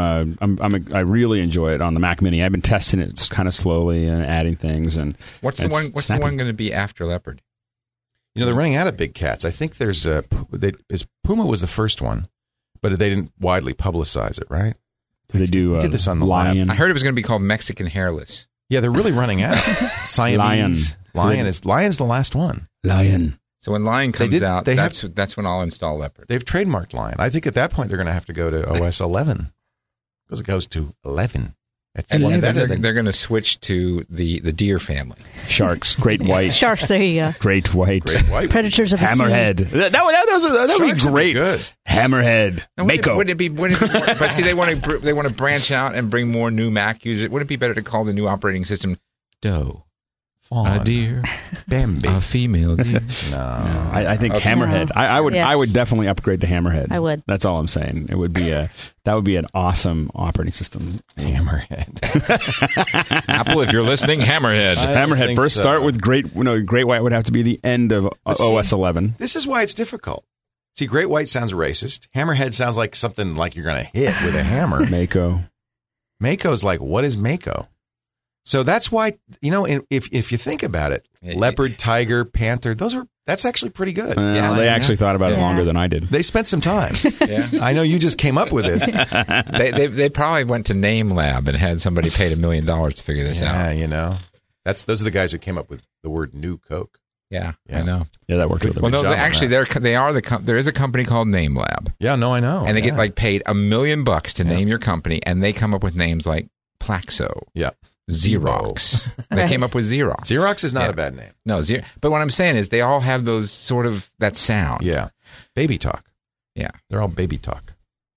I really enjoy it on the Mac Mini. I've been testing it kind of slowly and adding things. And what's the one going to be after Leopard? They're running out of big cats. I think there's Puma was the first one, but they didn't widely publicize it, right? They did this on the Lion. I heard it was going to be called Mexican Hairless. Yeah, they're really running out. Siamese. Lion's the last one. Lion. So when Lion comes out, that's when I'll install Leopard. They've trademarked Lion. I think at that point they're going to have to go to OS 11 because it goes to 11. They're going to switch to the deer family. Sharks, great white. Sharks, there you go. Great white. Predators of the Hammerhead. That would be great. Good. Hammerhead. Mako. Wouldn't it be more, but see, they want to branch out and bring more new Mac users. Wouldn't it be better to call the new operating system Doe? Fawn. A deer. Bambi. A female deer. No. I think Hammerhead. I would definitely upgrade to Hammerhead. I would. That's all I'm saying. It would be that would be an awesome operating system. Hammerhead. Apple, if you're listening, Hammerhead. Hammerhead. First start with Great White would have to be the end of OS 11. This is why it's difficult. See, Great White sounds racist. Hammerhead sounds like something like you're going to hit with a hammer. Mako. Mako's like, what is Mako? So that's why, if you think about it, leopard, tiger, panther, That's actually pretty good. They actually thought about it longer than I did. They spent some time. I know you just came up with this. They probably went to Name Lab and had somebody paid $1 million to figure this out. Yeah, those are the guys who came up with the word New Coke. Yeah, I know. Yeah, that works. Well, no, actually, there is a company called Name Lab. Yeah, no, I know. And they get paid $1 million to name your company, and they come up with names like Plaxo. Yeah. Xerox. They came up with Xerox. Xerox is not a bad name. No, but what I'm saying is they all have those sort of that sound. Yeah. Baby talk. Yeah. They're all baby talk.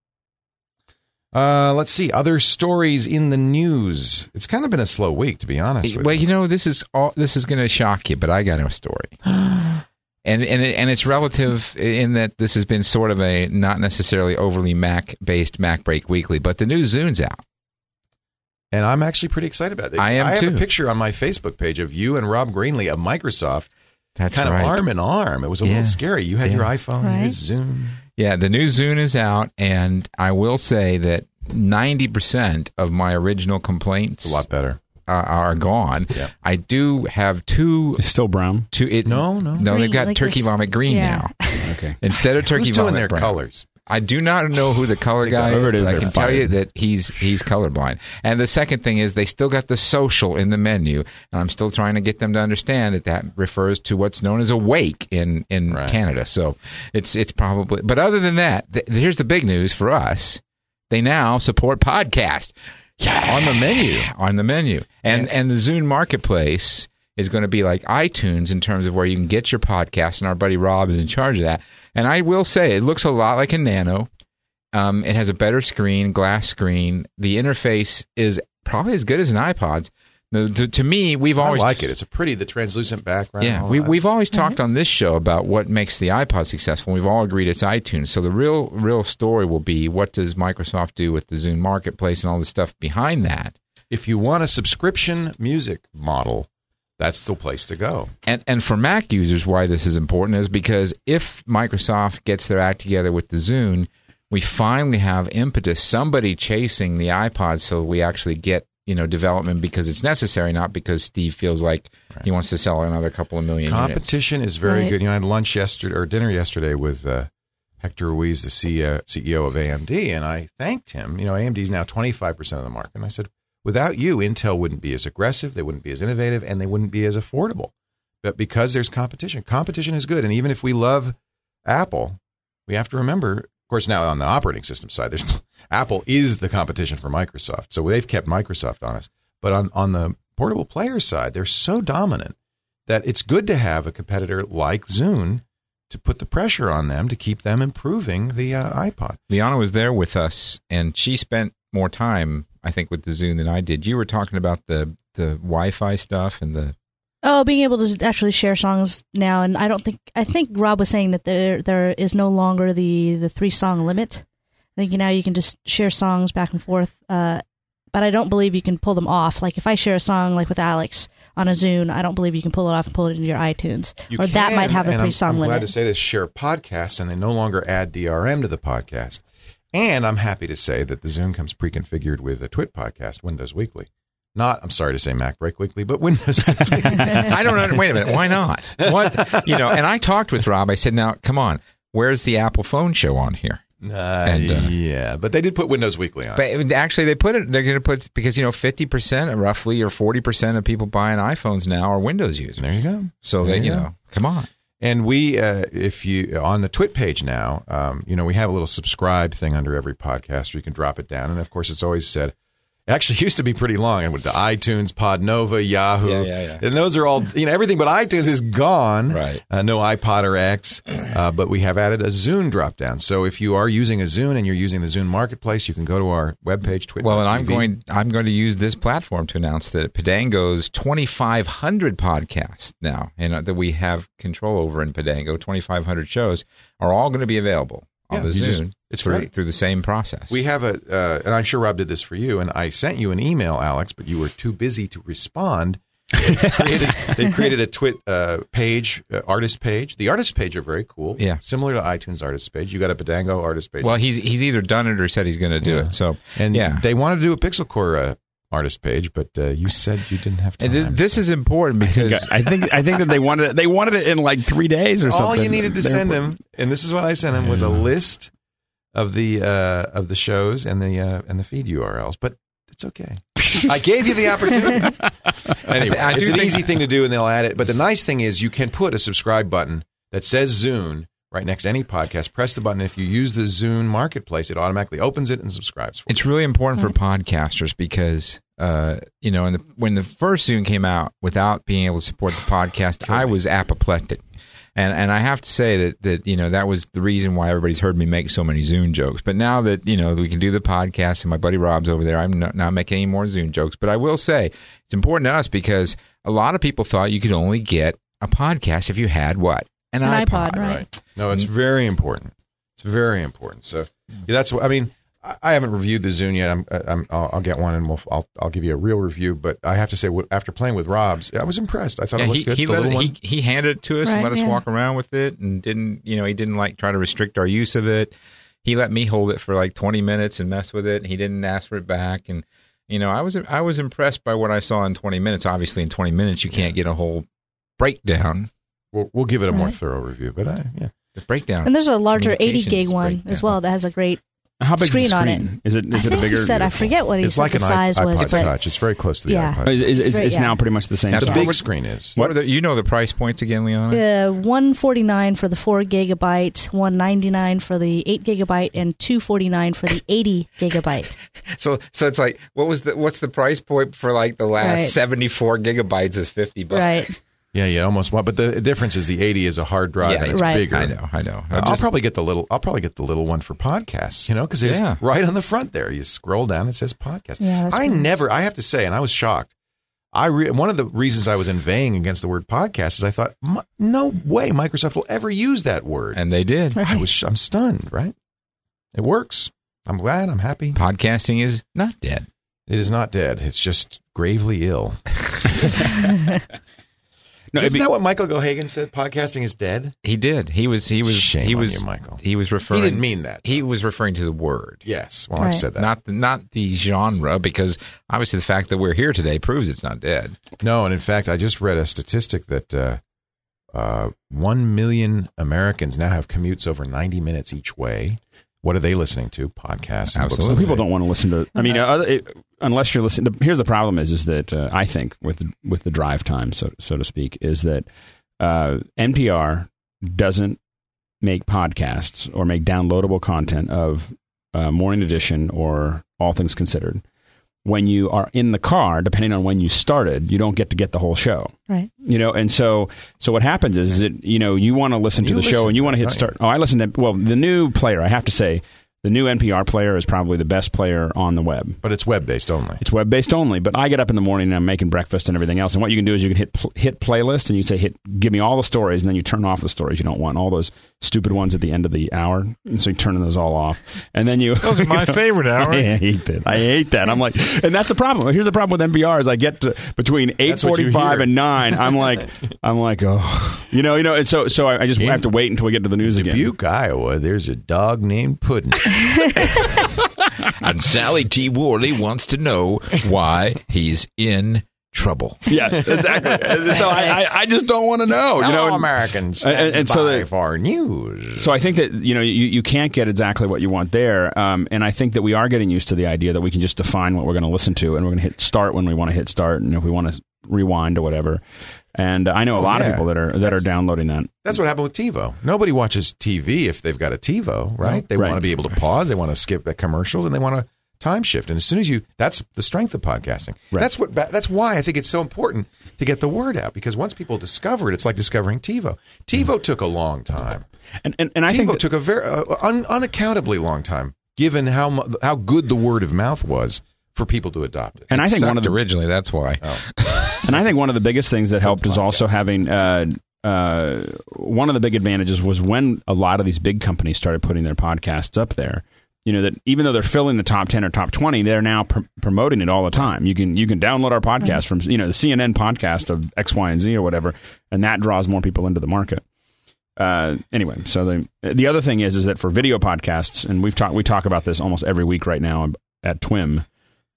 Let's see. Other stories in the news. It's kind of been a slow week, to be honest with you. Well, this is going to shock you, but I got a story. and it's relative in that this has been sort of a not necessarily overly Mac-based Mac Break Weekly, but the new Zune's out. And I'm actually pretty excited about it. I am too. I have a picture on my Facebook page of you and Rob Greenlee of Microsoft. That's kind right. of arm in arm. It was a little scary. You had your iPhone, right. your Zune. Yeah, the new Zune is out, and I will say that 90% of my original complaints It's a lot better. Are gone. Yeah. I do have two. It's still brown. No, they've got turkey vomit green now. Okay. Instead of turkey Who's vomit doing their brown. colors? I do not know who the color guy is, but I can tell you that he's colorblind. And the second thing is they still got the social in the menu, and I'm still trying to get them to understand that refers to what's known as a wake in Canada. So it's probably. But other than that, here's the big news for us: they now support podcast. Yeah, on the menu. On the menu, and the Zune Marketplace is going to be like iTunes in terms of where you can get your podcast, and our buddy Rob is in charge of that. And I will say, it looks a lot like a Nano. It has a better screen, glass screen. The interface is probably as good as an iPod's. To me, we've always... I like it. It's the translucent background. Yeah, we've always talked on this show about what makes the iPod successful. We've all agreed it's iTunes. So the real story will be, what does Microsoft do with the Zune Marketplace and all the stuff behind that? If you want a subscription music model, that's the place to go. And for Mac users, why this is important is because if Microsoft gets their act together with the Zune, we finally have impetus, somebody chasing the iPod, so we actually get development because it's necessary, not because Steve feels like he wants to sell another couple of million Competition units. is very good. I had lunch dinner yesterday with Hector Ruiz, the CEO of AMD, and I thanked him. AMD is now 25% of the market, and I said, without you, Intel wouldn't be as aggressive, they wouldn't be as innovative, and they wouldn't be as affordable. But because there's competition is good. And even if we love Apple, we have to remember, of course, now on the operating system side, Apple is the competition for Microsoft. So they've kept Microsoft honest. But on the portable player side, they're so dominant that it's good to have a competitor like Zune to put the pressure on them to keep them improving the iPod. Liana was there with us, and she spent more time, I think, with the Zune than I did. You were talking about the Wi-Fi stuff and the... Oh, being able to actually share songs now, and I think Rob was saying that there is no longer the 3-song limit. I think now you can just share songs back and forth, but I don't believe you can pull them off. Like if I share a song like with Alex on a Zune, I don't believe you can pull it off and pull it into your iTunes. That might have a 3-song limit. I'm glad to say this, share podcasts, and they no longer add DRM to the podcast. And I'm happy to say that the Zune comes pre-configured with a Twit podcast, Windows Weekly. I'm sorry to say Mac Break Weekly, but Windows Weekly. I don't know. Wait a minute. Why not? What? And I talked with Rob. I said, now, come on. Where's the Apple phone show on here? Yeah, but they did put Windows Weekly on. But actually, they're going to put, because 50% roughly or 40% of people buying iPhones now are Windows users. There you go. So come on. And we, if you on the Twit page now, we have a little subscribe thing under every podcast where you can drop it down. And of course, it's always said. It actually used to be pretty long, and with the iTunes, Podnova, Yahoo, and those are all, everything but iTunes is gone. Right. No iPod or X, but we have added a Zune drop down. So if you are using a Zune and you're using the Zune Marketplace, you can go to our webpage, Twit.tv. Well, and I'm going to use this platform to announce that Podango's 2,500 podcasts now, and that we have control over in Podango, 2,500 shows, are all going to be available on the Zune. It's great. Through the same process. We have and I'm sure Rob did this for you, and I sent you an email, Alex, but you were too busy to respond. They created a Twit page, artist page. The artist page are very cool. Yeah. Similar to iTunes artist page. You got a Podango artist page. Well, he's either done it or said he's going to do it. So, they wanted to do a Pixel Core artist page, but you said you didn't have time. This is important because I think that they wanted it in like 3 days or something. All you needed to send him, and this is what I sent him, was a list of the shows and the feed URLs. But it's okay. I gave you the opportunity. Anyway, it's an easy thing to do, and they'll add it. But the nice thing is you can put a subscribe button that says Zune right next to any podcast. Press the button. If you use the Zune Marketplace, it automatically opens it and subscribes for you. It's really important for podcasters because, when the first Zune came out without being able to support the podcast, I was apoplectic. And I have to say that that was the reason why everybody's heard me make so many Zune jokes. But now that, we can do the podcast and my buddy Rob's over there, I'm not making any more Zune jokes. But I will say it's important to us because a lot of people thought you could only get a podcast if you had what? An iPod. Right. No, it's very important. It's very important. So that's what I mean. I haven't reviewed the Zune yet. I'll get one and I'll give you a real review. But I have to say, after playing with Rob's, I was impressed. I thought it looked good. He handed it to us and let us walk around with it, and he didn't like try to restrict our use of it. He let me hold it for like 20 minutes and mess with it. And he didn't ask for it back, and I was impressed by what I saw in 20 minutes. Obviously, in 20 minutes, you can't get a whole breakdown. We'll give it a more thorough review, but the breakdown. And there's a larger 80 gig one as well that has a great. How big screen is the screen on it? Is it a bigger? He said, I forget what he it's said like the size an was. iPod Touch. It's very close to the iPod. It's now pretty much the same size. The big screen is. What are the price points again, Leon? $149 for the 4 gigabyte, $199 for the 8 gigabyte, and $249 for the 80 gigabyte. So it's like what's the price point for like the last 74 gigabytes is $50? Right. Yeah, almost. But the difference is the 80 is a hard drive and it's bigger. I know. I'll probably get the little one for podcasts, because it's right on the front there. You scroll down, it says podcast. Yeah, I have to say, and I was shocked. One of the reasons I was inveighing against the word podcast is I thought, no way Microsoft will ever use that word. And they did. Right. I'm stunned, right? It works. I'm glad. I'm happy. Podcasting is not dead. It is not dead. It's just gravely ill. No, isn't that what Michael Gohagan said? Podcasting is dead. He did. He was. Shame on you, Michael. He was referring. He didn't mean that. He was referring to the word. Yes. Well, I've said that. Not the genre, because obviously the fact that we're here today proves it's not dead. No, and in fact, I just read a statistic that 1 million Americans now have commutes over 90 minutes each way. What are they listening to? Podcasts. Absolutely. People don't want to listen to. I mean, unless you're listening. Here's the problem: is that I think with the drive time, so to speak, is that NPR doesn't make podcasts or make downloadable content of Morning Edition or All Things Considered. When you are in the car, depending on when you started, you don't get the whole show. Right. And so what happens is that, you want to listen to the show and you want to hit start. Oh, I listen to, the new player, I have to say, the new NPR player is probably the best player on the web. But it's web-based only. It's web-based only. But I get up in the morning and I'm making breakfast and everything else. And what you can do is you can hit playlist and you say, give me all the stories. And then you turn off the stories you don't want. All those stupid ones at the end of the hour. And so you're turning those all off. And then you... Those are my favorite hours. I hate that. I'm like... And that's the problem. Here's the problem with NPR is I get to between 8:45 and 9. I'm like, oh... And so I just have to wait until we get to the news again. Dubuque, Iowa, there's a dog named Puddin'. And Sally T. Worley wants to know why he's in trouble. Yeah, exactly. So I just don't want to know. Hello, Americans. And so for news. So I think that you can't get exactly what you want there, and I think that we are getting used to the idea that we can just define what we're going to listen to, and we're going to hit start when we want to hit start, and if we want to rewind or whatever. And I know a lot of people that are downloading that. That's what happened with TiVo. Nobody watches TV if they've got a TiVo, right? They want to be able to pause. They want to skip the commercials, and they want to time shift. And as soon as that's the strength of podcasting. Right. That's why I think it's so important to get the word out, because once people discover it, it's like discovering TiVo. TiVo took a long time, and I think TiVo took a very unaccountably long time, given how good the word of mouth was for people to adopt it. And I think originally that's why. And I think one of the biggest things that helped is also having one of the big advantages was when a lot of these big companies started putting their podcasts up there. That even though they're filling the top 10 or top 20, they're now promoting it all the time. You can download our podcast from the CNN podcast of X, Y, and Z or whatever, and that draws more people into the market. Anyway, so the other thing is that for video podcasts, and we talk about this almost every week right now at TWIM.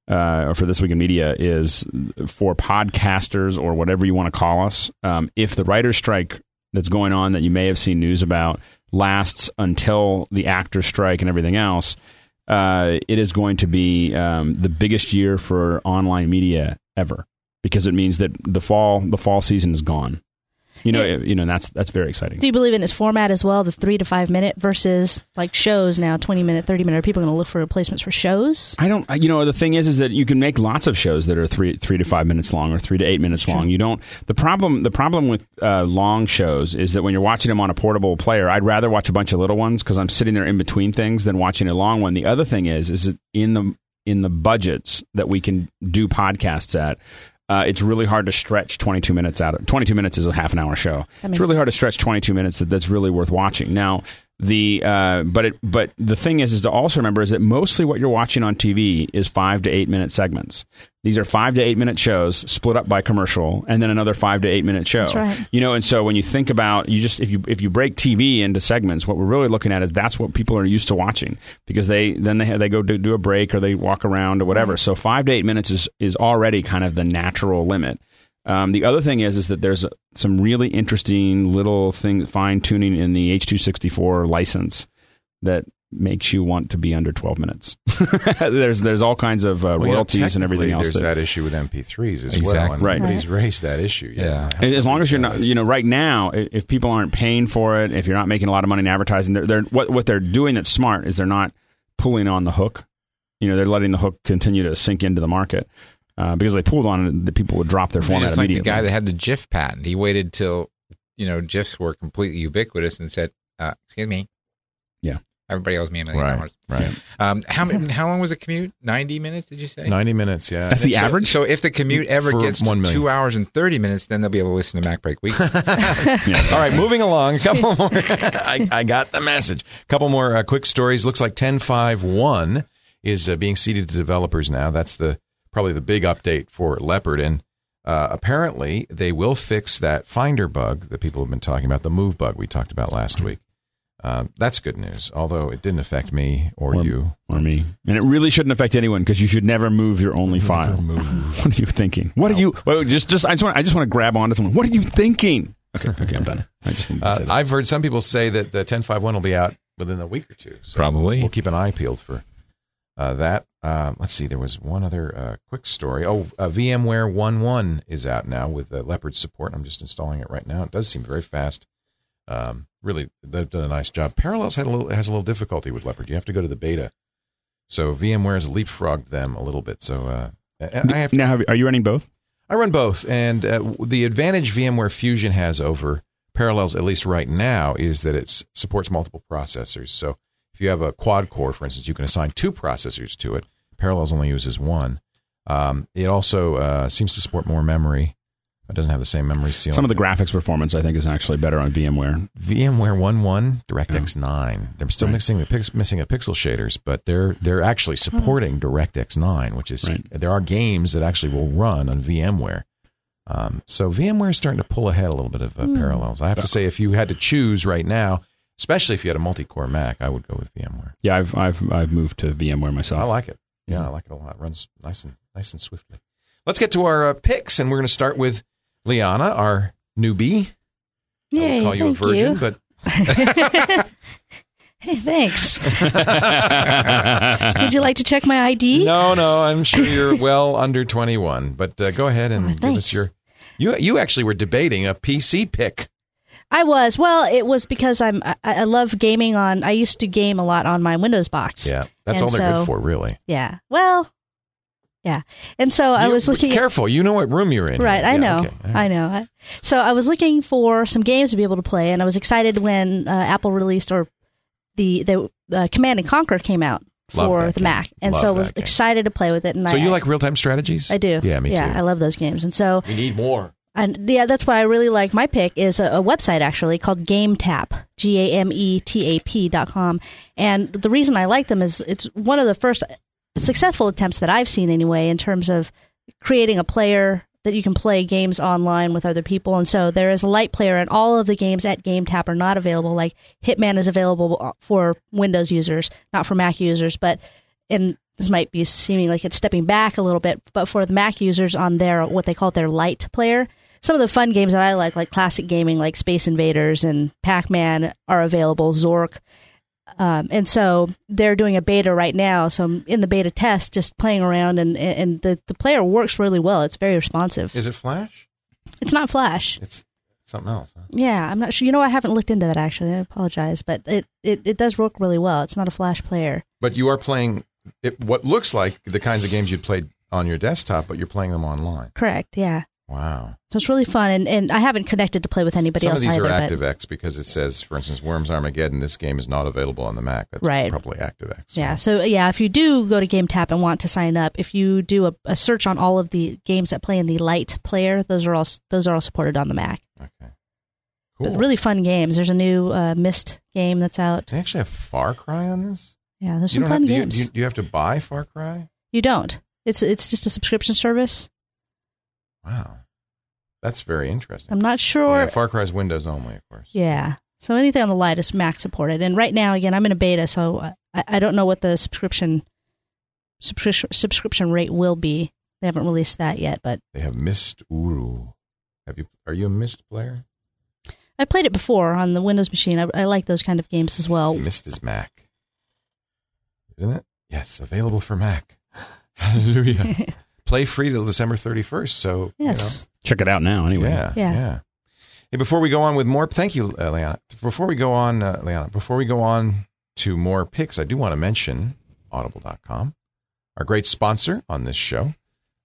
or for This Week in Media, is for podcasters or whatever you want to call us. If the writer's strike that's going on that you may have seen news about lasts until the actors' strike and everything else, it is going to be the biggest year for online media ever, because it means that the fall season is gone. That's very exciting. Do you believe in its format as well, the 3 to 5 minute versus like shows now, 20-minute, 30-minute? Are people going to look for replacements for shows? I don't. The thing is that you can make lots of shows that are 3 to 5 minutes long or 3 to 8 minutes long. You don't. The problem with long shows is that when you're watching them on a portable player, I'd rather watch a bunch of little ones because I'm sitting there in between things than watching a long one. The other thing is that in the budgets that we can do podcasts at. It's really hard to stretch 22 minutes out. 22 minutes is a half an hour show. It's really hard to stretch 22 minutes that's really worth watching. Now, but the thing is to also remember is that mostly what you're watching on TV is 5 to 8 minute segments. These are 5 to 8 minute shows split up by commercial, and then another 5 to 8 minute show. That's right. And so when you think about if you break TV into segments, what we're really looking at is that's what people are used to watching, because they go do a break or they walk around or whatever. Right. So 5 to 8 minutes is already kind of the natural limit. The other thing is that there's some really interesting little things, fine tuning in the H.264 license that makes you want to be under 12 minutes. There's all kinds of royalties and everything else. There's that issue with MP3s as well. And right. Nobody's raised that issue yet. Yeah. As long as you're not, right now, if people aren't paying for it, if you're not making a lot of money in advertising, what they're doing that's smart is they're not pulling on the hook. They're letting the hook continue to sink into the market. Because they pulled on it, the people would drop their format it's like immediately. The guy that had the GIF patent. He waited till GIFs were completely ubiquitous and said, "Excuse me." Yeah. Everybody owes me $1 million. Right. How long was the commute? 90 minutes? Did you say? 90 minutes. Yeah. That's the average. So if the commute ever gets to 2 hours and 30 minutes, then they'll be able to listen to Mac Break Weekly. All right, moving along. A couple more. I got the message. A couple more quick stories. Looks like 10.5.1 is being seeded to developers now. That's probably the big update for Leopard, and apparently they will fix that Finder bug that people have been talking about, the move bug we talked about last week. That's good news, although it didn't affect me or you. Or me. And it really shouldn't affect anyone, because you should never move your only file. What are you thinking? What are you... Well, I just want to grab onto someone. What are you thinking? Okay, I'm done. I just need to say that. I've heard some people say that the 10.5.1 will be out within a week or two. So probably. We'll keep an eye peeled for that. Let's see. There was one other quick story. VMware 1.1 is out now with Leopard support. I'm just installing it right now. It does seem very fast. Really, they've done a nice job. Parallels has a little difficulty with Leopard. You have to go to the beta. So VMware has leapfrogged them a little bit. So are you running both? I run both, and the advantage VMware Fusion has over Parallels, at least right now, is that it supports multiple processors. So if you have a quad core, for instance, you can assign 2 processors to it. Parallels only uses 1. It also seems to support more memory. It doesn't have the same memory ceiling. Some of the graphics performance, I think, is actually better on VMware. VMware 1.1, DirectX 9. They're still missing a pixel shaders, but they're actually supporting DirectX 9, which is there are games that actually will run on VMware. So VMware is starting to pull ahead a little bit of Parallels. I have to say, if you had to choose right now, especially if you had a multi-core Mac, I would go with VMware. Yeah, I've moved to VMware myself. I like it. Yeah, I like it a lot. It runs nice and swiftly. Let's get to our picks, and we're going to start with Liana, our newbie. Yay, I will call you a virgin, but hey, thanks. Would you like to check my ID? No, I'm sure you're well under 21. But go ahead and give us your. You actually were debating a PC pick. I was. Well, it was because I love gaming on. I used to game a lot on my Windows box. Yeah, that's all they're good for, really. Yeah. Well. Yeah. And so I was looking. Careful. You know what room you're in. Right. I know. Okay. Right. I know. So I was looking for some games to be able to play, and I was excited when Apple released the Command and Conquer came out for the Mac. And so I was excited to play with it. And so you like real-time strategies? I do. Yeah, me too. Yeah, I love those games. And so we need more. And yeah, that's why I really like. My pick is a website actually called GameTap, GameTap.com. And the reason I like them is it's one of the first successful attempts that I've seen anyway in terms of creating a player that you can play games online with other people. And so there is a light player, and all of the games at GameTap are not available. Like Hitman is available for Windows users, not for Mac users, but this might be seeming like it's stepping back a little bit, but for the Mac users on their, what they call their light player, some of the fun games that I like classic gaming like Space Invaders and Pac-Man are available, Zork. And so they're doing a beta right now. So I'm in the beta test, just playing around, and the player works really well. It's very responsive. Is it Flash? It's not Flash. It's something else. Huh? Yeah, I'm not sure. You know, I haven't looked into that actually. I apologize, but it does work really well. It's not a Flash player. But you are playing what looks like the kinds of games you'd played on your desktop, but you're playing them online. Correct. Yeah. Wow. So it's really fun, and I haven't connected to play with anybody else either. Some of these are ActiveX because it says, for instance, Worms Armageddon, this game is not available on the Mac. That's probably ActiveX. Yeah. So, if you do go to GameTap and want to sign up, if you do a search on all of the games that play in the light player, those are all supported on the Mac. Okay. Cool. But really fun games. There's a new Myst game that's out. Do they actually have Far Cry on this? Yeah, there's some fun games. Do you have to buy Far Cry? You don't. It's just a subscription service. Wow. That's very interesting. I'm not sure. Yeah, Far Cry's Windows only, of course. Yeah. So anything on the light is Mac supported. And right now, again, I'm in a beta, so I don't know what the subscription rate will be. They haven't released that yet, but they have Myst Uru. Are you a Myst player? I played it before on the Windows machine. I like those kind of games as well. Myst is Mac, isn't it? Yes, available for Mac. Hallelujah. Play free till December 31st. So yes. Check it out now, anyway. Yeah. Hey, before we go on with more, thank you, Leanna. Before we go on to more picks, I do want to mention Audible.com, our great sponsor on this show,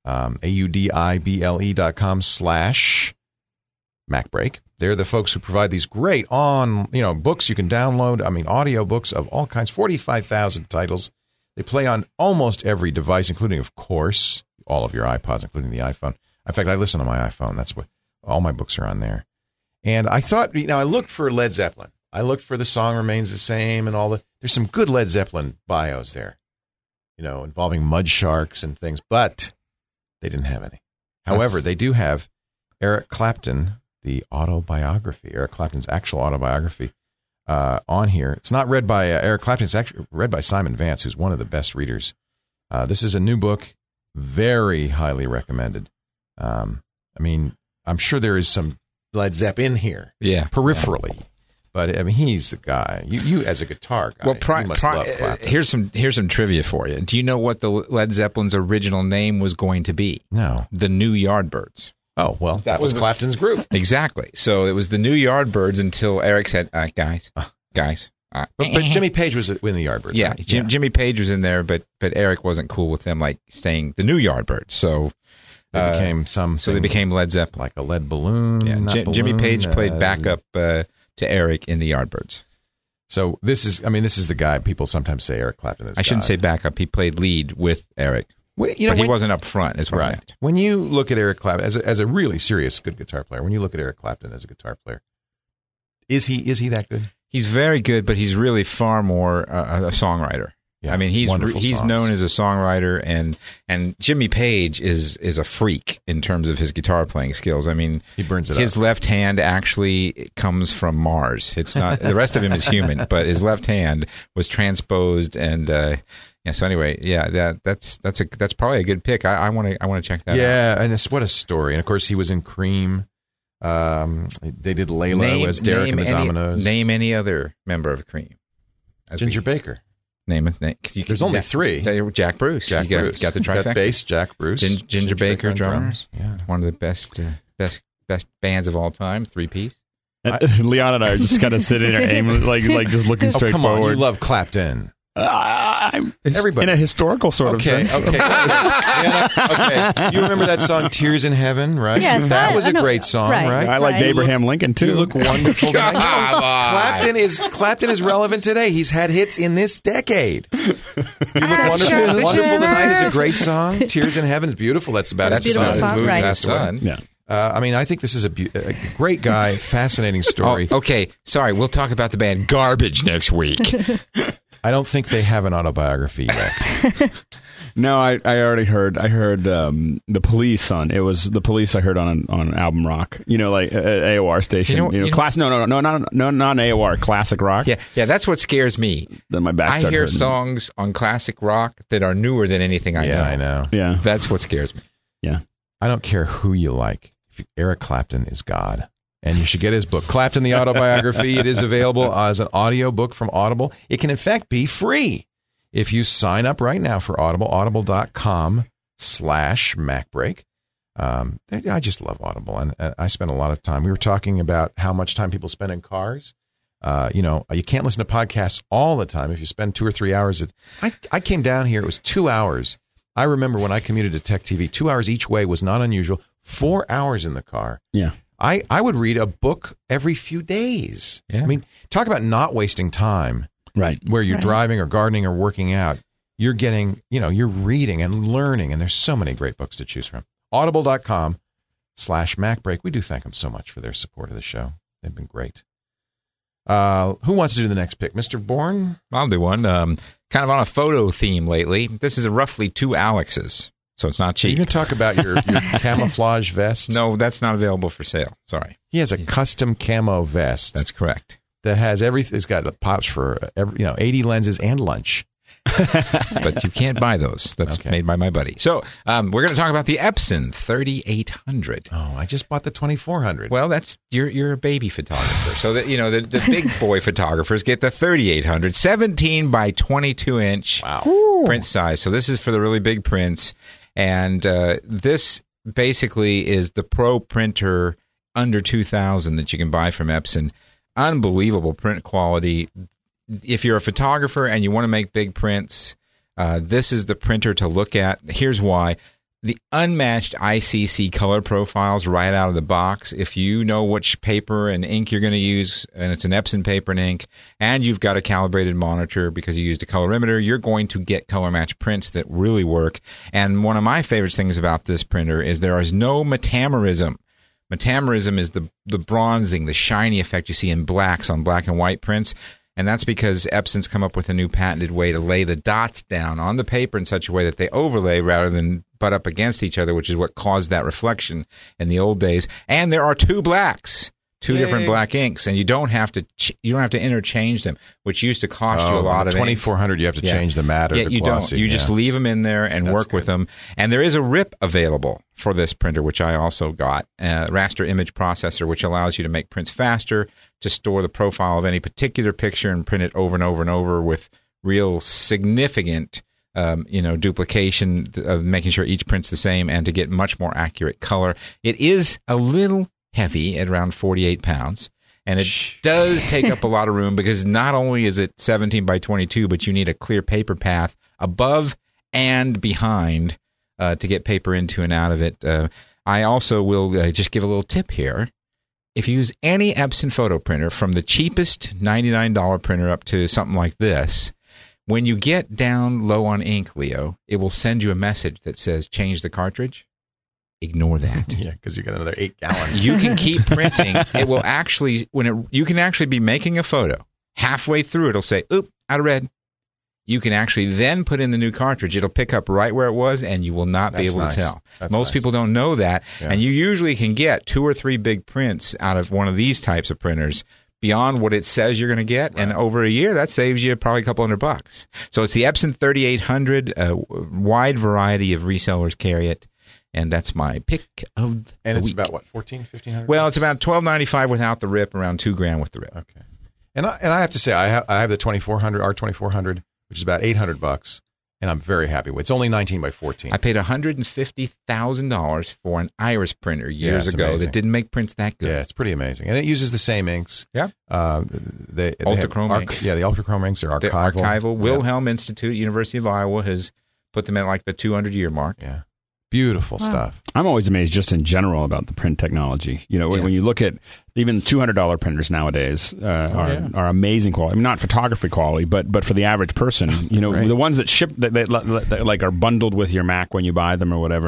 audible.com/MacBreak. They're the folks who provide these great books you can download. I mean, audio books of all kinds, 45,000 titles. They play on almost every device, including, of course, all of your iPods, including the iPhone. In fact, I listen on my iPhone. That's what all my books are on there. And I thought, I looked for Led Zeppelin. I looked for The Song Remains the Same and there's some good Led Zeppelin bios there, involving mud sharks and things, but they didn't have any. However, they do have Eric Clapton, the autobiography, Eric Clapton's actual autobiography on here. It's not read by Eric Clapton. It's actually read by Simon Vance, who's one of the best readers. This is a new book, very highly recommended. I'm sure there is some Led Zepp in here, peripherally, but he's the guy. You as a guitar guy, you must love Clapton. Here's some trivia for you. Do you know what the Led Zeppelin's original name was going to be? No, the New Yardbirds. Oh, well, that was Clapton's group. Exactly. So it was the New Yardbirds until Eric said, guys. But Jimmy Page was in the Yardbirds. Yeah, right? Jimmy Page was in there, but Eric wasn't cool with them saying the New Yardbirds. So they became So they became Led Zeppelin, like a lead balloon. Yeah, Jimmy Page played backup to Eric in the Yardbirds. So this is the guy. People sometimes say Eric Clapton is. I shouldn't say backup. He played lead with Eric. But he wasn't up front, is what I meant. When you look at Eric Clapton as a really serious good guitar player, when you look at Eric Clapton as a guitar player, is he that good? He's very good, but he's really far more a songwriter. Yeah, he's known as a songwriter, and Jimmy Page is a freak in terms of his guitar playing skills. He burns it his up. Left hand actually comes from Mars. It's not the rest of him is human, but his left hand was transposed and. So anyway, that's probably a good pick. I want to check that out. Yeah, and what a story! And of course, he was in Cream. They did Layla as Derek and the Dominoes. Name any other member of Cream. Ginger Baker. Name it. There's only three. Jack Bruce. Got the trifecta. Got bass, Jack Bruce. Ginger Baker drums. Yeah, one of the best bands of all time. 3-piece. Leon and I are just kind of sitting there, aiming, like just looking straight come forward. On, you love Clapton. Everybody in a historical sort of sense. Okay. You remember that song "Tears in Heaven," right? Yes, that was a great song, right? I like Abraham Lincoln too. You look wonderful. Clapton is relevant today. He's had hits in this decade. You look wonderful. Wonderful Tonight is a great song. "Tears in Heaven" is beautiful. That's about his son. Right. Yeah. I think this is a great guy, fascinating story. Okay, sorry, we'll talk about the band Garbage next week. I don't think they have an autobiography yet. No, I already heard. I heard the Police on. It was the Police I heard on Album Rock. Like AOR station. No, not AOR. Classic Rock. Yeah. That's what scares me. Then my back. I hear songs on Classic Rock that are newer than anything I know. Yeah, I know. Yeah, that's what scares me. Yeah, I don't care who you like. Eric Clapton is God. And you should get his book, Clapton, the Autobiography. It is available as an audio book from Audible. It can, in fact, be free if you sign up right now for Audible, audible.com/MacBreak. I just love Audible, and I spend a lot of time. We were talking about how much time people spend in cars. You can't listen to podcasts all the time. If you spend 2 or 3 hours, I came down here, it was 2 hours. I remember when I commuted to Tech TV, 2 hours each way was not unusual. 4 hours in the car. Yeah. I would read a book every few days. Yeah. I mean, talk about not wasting time. Right. Where you're driving or gardening or working out. You're getting, you're reading and learning, and there's so many great books to choose from. Audible.com/MacBreak. We do thank them so much for their support of the show. They've been great. Who wants to do the next pick? Mr. Bourne? I'll do one. Kind of on a photo theme lately. This is roughly 2 Alexes. So it's not cheap. You can talk about your camouflage vest? No, that's not available for sale. Sorry. He has a custom camo vest. That's correct. That has everything. It's got the pops for 80 lenses and lunch. But you can't buy those. That's made by my buddy. So we're going to talk about the Epson 3800. Oh, I just bought the 2400. Well, that's you're a baby photographer. So that the big boy photographers get the 3800, 17 by 22 inch print size. So this is for the really big prints. And this basically is the Pro printer under 2,000 that you can buy from Epson. Unbelievable print quality. If you're a photographer and you want to make big prints, this is the printer to look at. Here's why. The unmatched ICC color profiles right out of the box. If you know which paper and ink you're going to use, and it's an Epson paper and ink, and you've got a calibrated monitor because you used a colorimeter, you're going to get color match prints that really work. And one of my favorite things about this printer is there is no metamerism. Metamerism is the bronzing, the shiny effect you see in blacks on black and white prints. And that's because Epson's come up with a new patented way to lay the dots down on the paper in such a way that they overlay rather than butt up against each other, which is what caused that reflection in the old days. And there are 2 blacks, 2 different black inks, and you don't have to interchange them, which used to cost you a lot of 2400 you have to change the matte or the you glossy. Don't. You just leave them in there and work with them. And there is a RIP available for this printer, which I also got, raster image processor, which allows you to make prints faster, to store the profile of any particular picture and print it over and over and over with real significant duplication of making sure each print's the same and to get much more accurate color. It is a little heavy at around 48 pounds, and it does take up a lot of room because not only is it 17 by 22, but you need a clear paper path above and behind to get paper into and out of it. I also will just give a little tip here. If you use any Epson photo printer, from the cheapest $99 printer up to something like this, when you get down low on ink, Leo, it will send you a message that says, change the cartridge. Ignore that. Yeah, because you got another 8 gallons. You can keep printing. It will actually, you can actually be making a photo. Halfway through, it'll say, oop, out of red. You can actually then put in the new cartridge. It'll pick up right where it was, and you will not be able to tell. Most people don't know that. Yeah. And you usually can get 2 or 3 big prints out of one of these types of printers beyond what it says you're going to get. Right. And over a year, that saves you probably a couple $100. So it's the Epson 3800. A wide variety of resellers carry it. And that's my pick of the And it's week. about, what, $1,400-$1,500? Well, it's about $1,295 without the RIP, around $2,000 with the RIP. Okay. And I have to say, I have the 2400, R2400, which is about $800, and I'm very happy with it. It's only 19 by 14. I paid $150,000 for an Iris printer years ago amazing. that didn't make prints that good. Yeah, it's pretty amazing. And it uses the same inks. Yeah. They Ultrachrome inks. Yeah, the Ultrachrome inks are archival. They're archival. Wilhelm Institute, University of Iowa, has put them at like the 200-year mark. Yeah. Beautiful stuff. I'm always amazed just in general about the print technology. When you look at even $200 printers nowadays are amazing quality. I mean, not photography quality, but for the average person, right. The ones that ship that like are bundled with your Mac when you buy them or whatever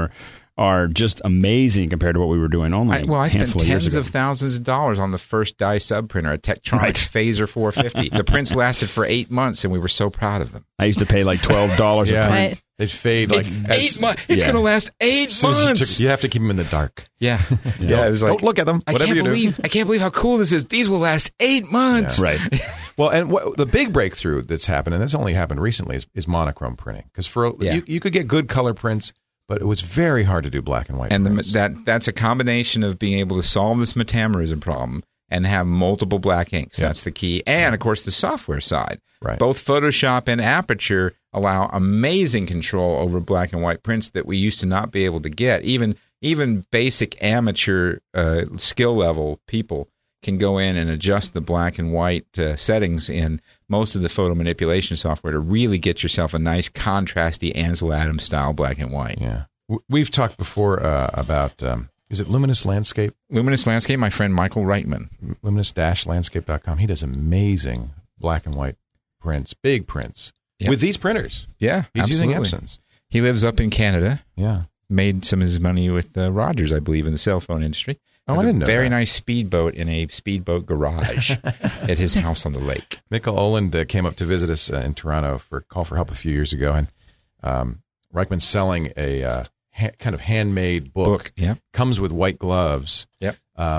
are just amazing compared to what we were doing only. I spent tens of thousands of dollars on the first dye sub printer, a Tektronix Phaser 450. The prints lasted for 8 months, and we were so proud of them. I used to pay like $12 a print. Right. They fade like 8 months. It's going to last 8 months. You have to keep them in the dark. Yeah. It was like, don't look at them. Whatever you do. I can't believe how cool this is. These will last 8 months. Yeah. Right. Well, and the big breakthrough that's happened, and this only happened recently, is monochrome printing. Because you could get good color prints, but it was very hard to do black and white. And that's a combination of being able to solve this metamerism problem and have multiple black inks. Yeah. That's the key. And, of course, the software side. Right. Both Photoshop and Aperture allow amazing control over black and white prints that we used to not be able to get. Even basic amateur skill level people can go in and adjust the black and white settings in most of the photo manipulation software to really get yourself a nice contrasty Ansel Adams style black and white. Yeah. We've talked before about, is it Luminous Landscape? Luminous Landscape, my friend Michael Reitman. Luminous-landscape.com. He does amazing black and white prints, big prints, with these printers. Yeah, He's absolutely. using Epsons. He lives up in Canada. Yeah. Made some of his money with Rogers, I believe, in the cell phone industry. Oh, I didn't know very that. nice speedboat in a speedboat garage at his house on the lake. Mikkel Oland came up to visit us in Toronto for Call for Help a few years ago, and Reichman's selling a kind of handmade book. Yeah. Comes with white gloves. Yep.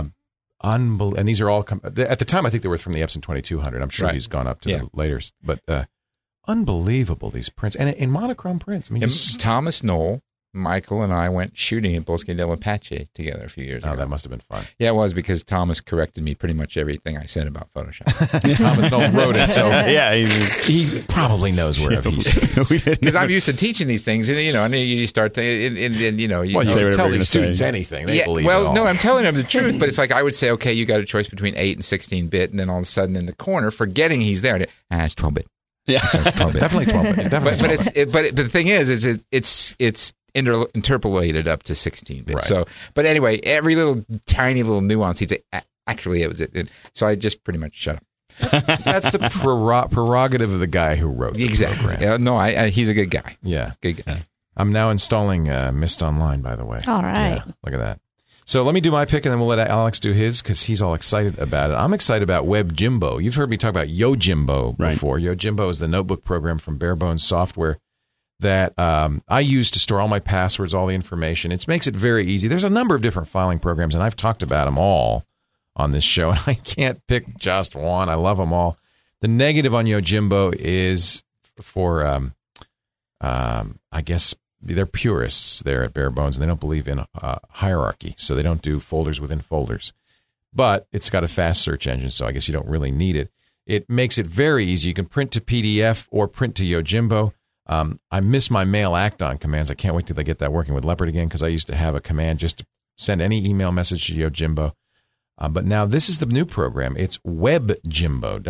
And these are all at the time I think they were from the Epson 2200. I'm sure Right. he's gone up to the later, but unbelievable, these prints, and in monochrome prints. I mean, Thomas Knoll, Michael, and I went shooting at Bosque del Apache together a few years ago. that must have been fun. Yeah, it was, because Thomas corrected me pretty much everything I said about Photoshop. Thomas Knoll wrote it, so Yeah, he probably knows where he's. Because I'm used to teaching these things, and and you start to, you Well, say you whatever tell you're these gonna students say. anything; they believe it well, all. no, I'm telling them the truth, but it's like I would say, okay, you got a choice between 8 and 16-bit, and then all of a sudden in the corner, forgetting he's there, it's 12-bit. Yeah. It's 12-bit. Definitely 12-bit. Definitely But the thing is it's interpolated up to 16-bit. Right. So, but anyway, every little tiny little nuance, he'd say, actually, it was it. So I just pretty much shut up. That's the prerogative of the guy who wrote the program. Yeah, no, he's a good guy. Yeah. Good guy. I'm now installing Mist Online, by the way. All right. Yeah, look at that. So let me do my pick, and then we'll let Alex do his, because he's all excited about it. I'm excited about WebJimbo. You've heard me talk about Yojimbo before. Right. Yojimbo is the notebook program from Barebones Software that I use to store all my passwords, all the information. It makes it very easy. There's a number of different filing programs, and I've talked about them all on this show, and I can't pick just one. I love them all. The negative on Yojimbo is for, I guess, they're purists there at Barebones, and they don't believe in hierarchy, so they don't do folders within folders. But it's got a fast search engine, so I guess you don't really need it. It makes it very easy. You can print to PDF or print to Yojimbo. I miss my mail act-on commands. I can't wait till I get that working with Leopard again, because I used to have a command just to send any email message to Yojimbo. But now this is the new program. It's WebJimbo,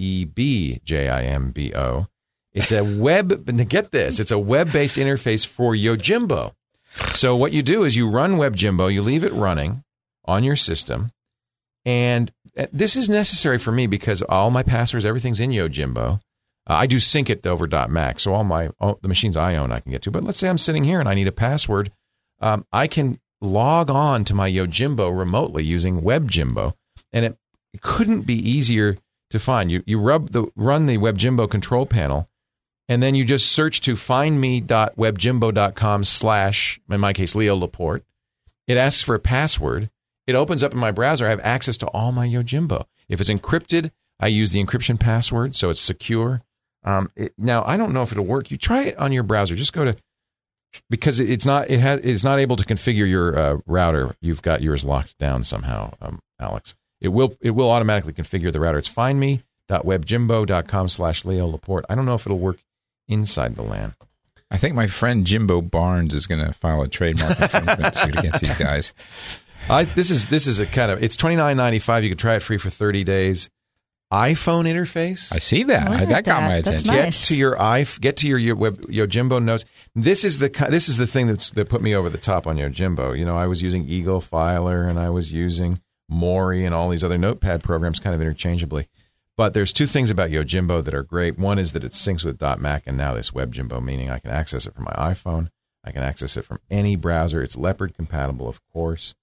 WEBJIMBO. It's a get this, it's a web-based interface for Yojimbo. So what you do is you run WebJimbo, you leave it running on your system, and this is necessary for me because all my passwords, everything's in Yojimbo. I do sync it over .Mac, so the machines I own I can get to. But let's say I'm sitting here and I need a password. I can log on to my Yojimbo remotely using WebJimbo, and it couldn't be easier to find. You run the WebJimbo control panel, and then you just search to findme.webjimbo.com / in my case, Leo Laporte. It asks for a password. It opens up in my browser. I have access to all my Yojimbo. If it's encrypted, I use the encryption password, so it's secure. Now, I don't know if it'll work. You try it on your browser. Just go to, because it's not able to configure your router. You've got yours locked down somehow, Alex. It will automatically configure the router. It's findme.webjimbo.com / Leo Laporte. I don't know if it'll work inside the LAN. I think my friend Jimbo Barnes is going to file a trademark infringement suit against these guys. This is a kind of, it's $29.95. You can try it free for 30 days. iPhone interface. I see that. That got my attention. Nice. Get to your Yojimbo notes. This is the thing that put me over the top on Yojimbo. You know, I was using Eagle Filer and I was using Mori and all these other notepad programs kind of interchangeably. But there's two things about Yojimbo that are great. One is that it syncs with .Mac, and now this WebJimbo, meaning I can access it from my iPhone. I can access it from any browser. It's Leopard compatible, of course.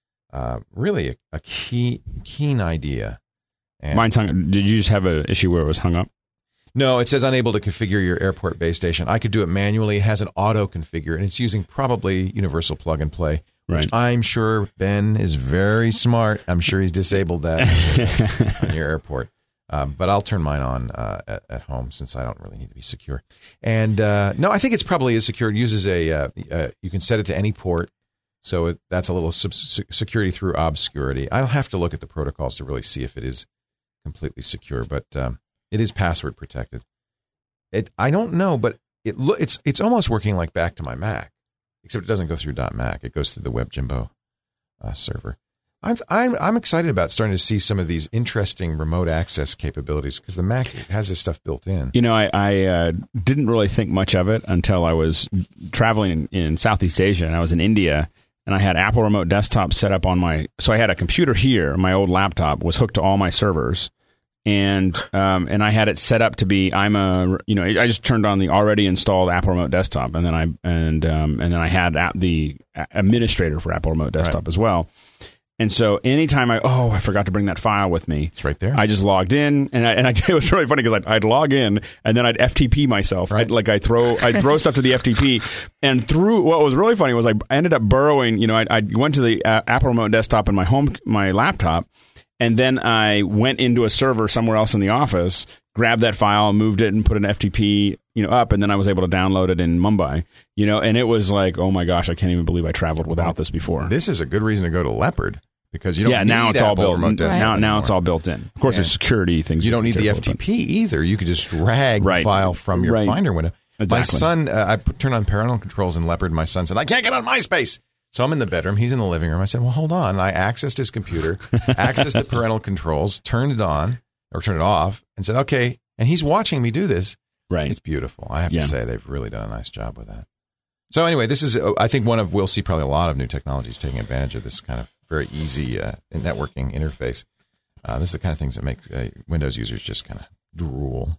Really a keen idea. And mine's hung. Did you just have an issue where it was hung up? no, it says unable to configure your airport base station. I could do it manually. It has an auto configure, and it's using probably universal plug and play. Right. Which I'm sure Ben is very smart. I'm sure he's disabled that on your airport. But I'll turn mine on at home since I don't really need to be secure. And no, I think it's probably is secure. It uses you can set it to any port. So that's a little security through obscurity. I'll have to look at the protocols to really see if it is completely secure, but it is password protected. I don't know, but it's almost working like back to my Mac, except it doesn't go through .Mac. It goes through the WebJimbo server. I'm excited about starting to see some of these interesting remote access capabilities because the Mac has this stuff built in. You know, I didn't really think much of it until I was traveling in Southeast Asia, and I was in India, and I had Apple Remote Desktop set up on my. So I had a computer here. My old laptop was hooked to all my servers, and I had it set up to be. I just turned on the already installed Apple Remote Desktop, and then I had the administrator for Apple Remote Desktop as well. And so anytime I forgot to bring that file with me. It's right there. I just logged in, and it was really funny because I'd log in, and then I'd FTP myself. Right. I'd throw stuff to the FTP, and what was really funny was I ended up burrowing. You know, I went to the Apple Remote Desktop in my laptop, and then I went into a server somewhere else in the office, grabbed that file, moved it, and put an FTP up, and then I was able to download it in Mumbai. And it was like, oh my gosh, I can't even believe I traveled without this before. This is a good reason to go to Leopard. Because you don't need now it's all built. Now it's all built in. Of course, there's security things. You don't need the FTP either. You could just drag the file from your Finder window. Exactly. My son, I turned on parental controls in Leopard. My son said, I can't get on MySpace. So I'm in the bedroom. He's in the living room. I said, well, hold on. I accessed his computer, accessed the parental controls, turned it on or turned it off, and said, okay. And he's watching me do this. Right. It's beautiful. I have to say they've really done a nice job with that. So anyway, this is, I think we'll see probably a lot of new technologies taking advantage of this kind of very easy networking interface. This is the kind of things that make Windows users just kind of drool.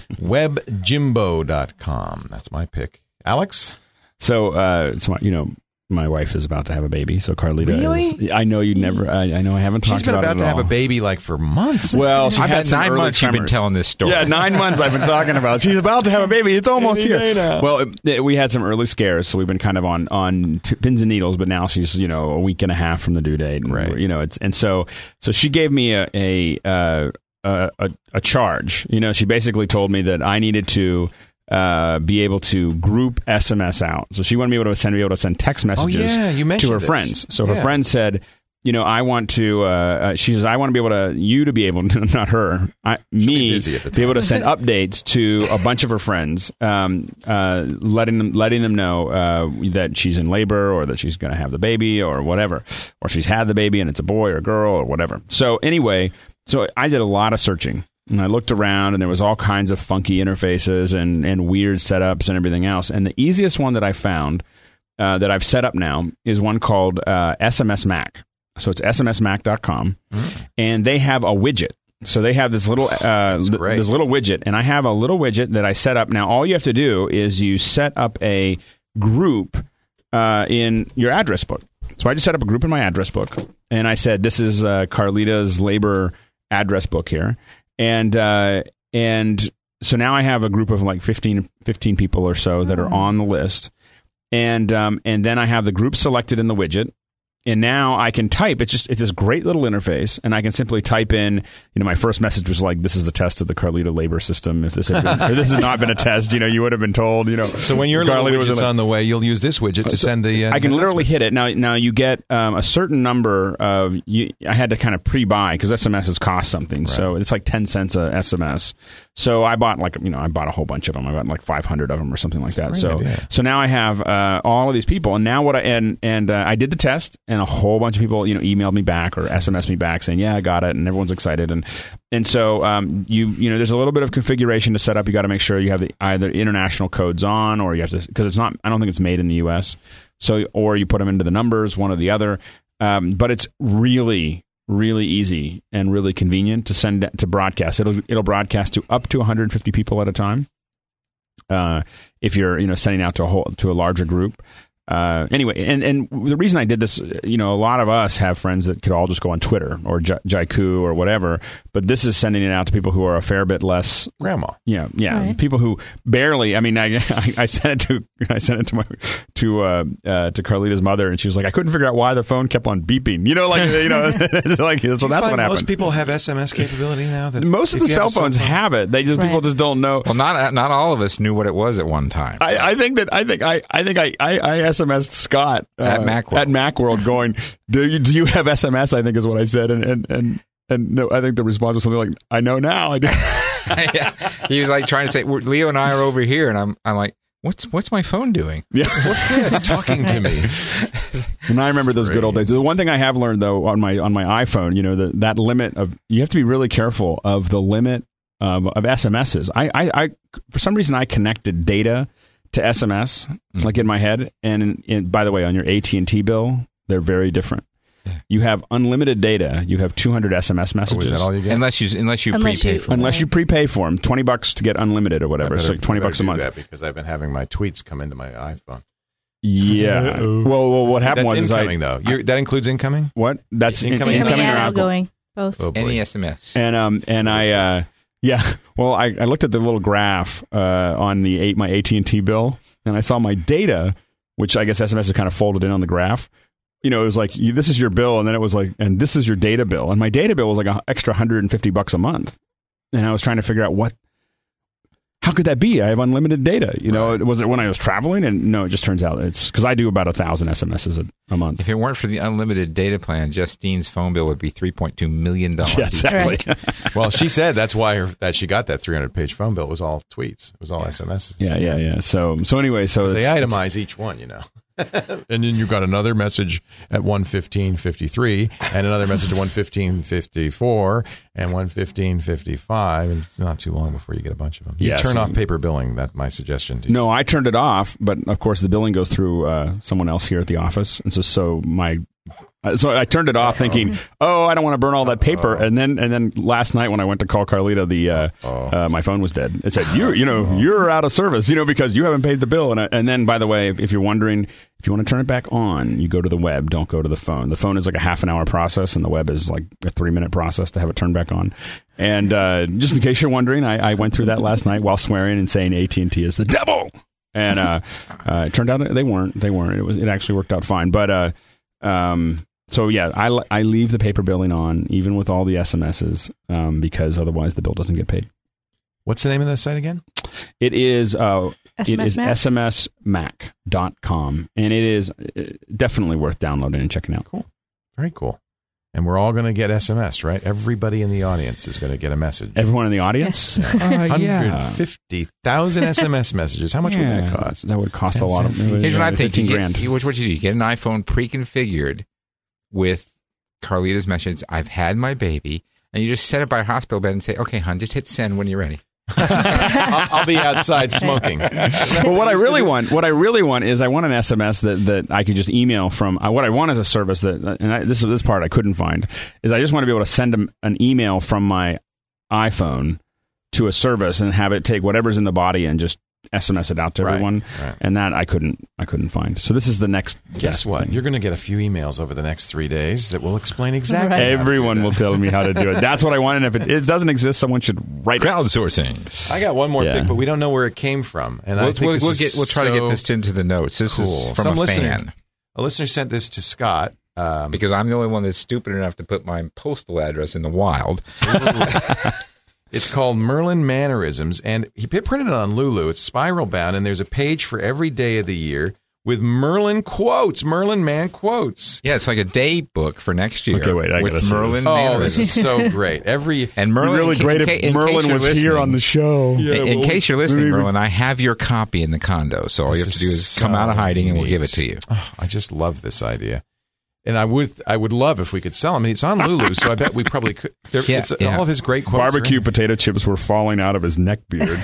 WebJimbo.com. That's my pick. Alex? So my wife is about to have a baby. So Carlita really? I know you never. I know I haven't talked about it. She's been about to have a baby like for months. Well, she had 9 months. You've been telling this story. Yeah, 9 months I've been talking about. She's about to have a baby. It's almost here. Well, we had some early scares, so we've been kind of on pins and needles. But now she's a week and a half from the due date. And right. So she gave me a charge. She basically told me that I needed to be able to group SMS out. So she wanted me to send text messages to her friends. So her friend said, I want to, she says, I want to be able to, you to be able to, not her, me, to be able to send updates to a bunch of her friends, letting them know that she's in labor or that she's going to have the baby or whatever, or she's had the baby and it's a boy or a girl or whatever. So anyway, I did a lot of searching. And I looked around, and there was all kinds of funky interfaces and weird setups and everything else. And the easiest one that I found that I've set up now is one called SMS Mac. So it's smsmac.com, and they have a widget. So they have this little this little widget, and I have a little widget that I set up. Now, all you have to do is you set up a group in your address book. So I just set up a group in my address book, and I said, this is Carlita's labor address book here. And so now I have a group of like 15 people or so that are on the list. And then I have the group selected in the widget. And now I can type. It's this great little interface, and I can simply type in. My first message was like, "This is the test of the Carlita labor system. If this has not been a test, you would have been told." So when your little widget's on the way, you'll use this widget to send the. I can literally hit it now. You get a certain number of. I had to kind of pre-buy because SMSs cost something, so it's like 10 cents a SMS. So I bought I bought a whole bunch of them. I bought like 500 of them or something like that. So now I have all of these people, and now I did the test. And a whole bunch of people, emailed me back or SMSed me back saying, "Yeah, I got it," and everyone's excited. And so there's a little bit of configuration to set up. You got to make sure you have either international codes on, or you have to, because it's not. I don't think it's made in the U.S. So, or you put them into the numbers, one or the other. But it's really, really easy and really convenient to send to broadcast. It'll broadcast to up to 150 people at a time. if you're sending out to a larger group. Anyway, and the reason I did this, a lot of us have friends that could all just go on Twitter or Jaiku or whatever, but this is sending it out to people who are a fair bit less grandma. Yeah, right. People who barely. I mean, I sent it to Carlita's mother, and she was like, I couldn't figure out why the phone kept on beeping. It's like so that's what happened. Most people have SMS capability now. Most of the cell phones have it. People just don't know. Well, not all of us knew what it was at one time. I think I SMS'd Scott at Macworld going, do you have SMS? I think is what I said, and no, I think the response was something like, I know now. I do. Yeah. He was like trying to say, Leo and I are over here, and I'm like, what's my phone doing? Yeah, what's this? It's talking to me. And I remember those good old days. The one thing I have learned though on my iPhone, that limit of, you have to be really careful of the limit of SMSs. I for some reason I connected data to SMS, like in my head. And by the way, on your AT&T bill, they're very different. You have unlimited data. You have 200 SMS messages. Oh, is that all you get? Unless you prepay for them. Unless you prepay for them, $20 to get unlimited or whatever. So $20 a month. That because I've been having my tweets come into my iPhone. Yeah. Well, what happened was incoming though. That includes incoming. What? That's incoming and or outgoing, both. Oh, any SMS. And I. Yeah, well, I looked at the little graph on my AT&T bill, and I saw my data, which I guess SMS is kind of folded in on the graph. It was like, this is your bill, and then it was like, and this is your data bill. And my data bill was like an extra $150 a month. And I was trying to figure out how could that be? I have unlimited data. Was it when I was traveling? And no, it just turns out it's because I do about 1,000 SMSs a month. If it weren't for the unlimited data plan, Justine's phone bill would be $3.2 million. Yeah, exactly. Right. Well, she said that's why that she got that 300-page phone bill. It was all tweets. It was all SMSs. Yeah. So anyway, they itemize each one, And then you got another message at 1:15:53, and another message at 1:15:54, and 1:15:55, and it's not too long before you get a bunch of them. You turn off paper billing. That's my suggestion to you. No, I turned it off, but of course the billing goes through someone else here at the office, and so I turned it off thinking, I don't want to burn all that paper. And then last night when I went to call Carlita, my phone was dead. It said, you're out of service, because you haven't paid the bill. And then, by the way, if you're wondering, if you want to turn it back on, you go to the web. Don't go to the phone. The phone is like a half an hour process, and the web is like a 3-minute process to have it turned back on. And just in case you're wondering, I went through that last night while swearing and saying AT&T is the devil. And it turned out that they weren't. It actually worked out fine. But so yeah, I leave the paper billing on even with all the SMSs because otherwise the bill doesn't get paid. What's the name of the site again? It is SMSMac? smsmac.com, and it is definitely worth downloading and checking out. Cool, very cool. And we're all going to get SMS, right? Everybody in the audience is going to get a message. Everyone in the audience? Yes. 150,000 SMS messages. How much would that cost? That would cost a lot of. Here's what I think: $15,000. What you do? You get an iPhone pre-configured with Carlita's message. I've had my baby, and you just set it by a hospital bed and say, "Okay, hon, just hit send when you're ready." I'll be outside smoking. Well, what I really want is I want an SMS that I could just email from. What I want is a service this part I couldn't find is I just want to be able to send an email from my iPhone to a service and have it take whatever's in the body and just SMS it out to everyone. Right. And that I couldn't find. So this is the next. Guess what? You're going to get a few emails over the next 3 days that will explain exactly. Right. Everyone will tell me how to do it. That's what I want. And if it doesn't exist, someone should write crowdsourcing. I got one more pick, but we don't know where it came from. And we'll try to get this into the notes. This is from a fan. A listener sent this to Scott. Because I'm the only one that's stupid enough to put my postal address in the wild. It's called Merlin Mannerisms, and he printed it on Lulu. It's spiral bound, and there's a page for every day of the year with Merlin quotes, Merlin man quotes. Yeah, it's like a day book for next year. Okay, wait, I with gotta Merlin. Oh, this is so great. And Merlin, really great if Merlin was here on the show. Yeah, in case you're listening, Merlin, I have your copy in the condo, so all you have to do is come out of hiding, and we'll give it to you. Oh, I just love this idea. And I would love if we could sell them. It's on Lulu, so I bet we probably could. All of his great quotes. Barbecue potato chips were falling out of his neck beard.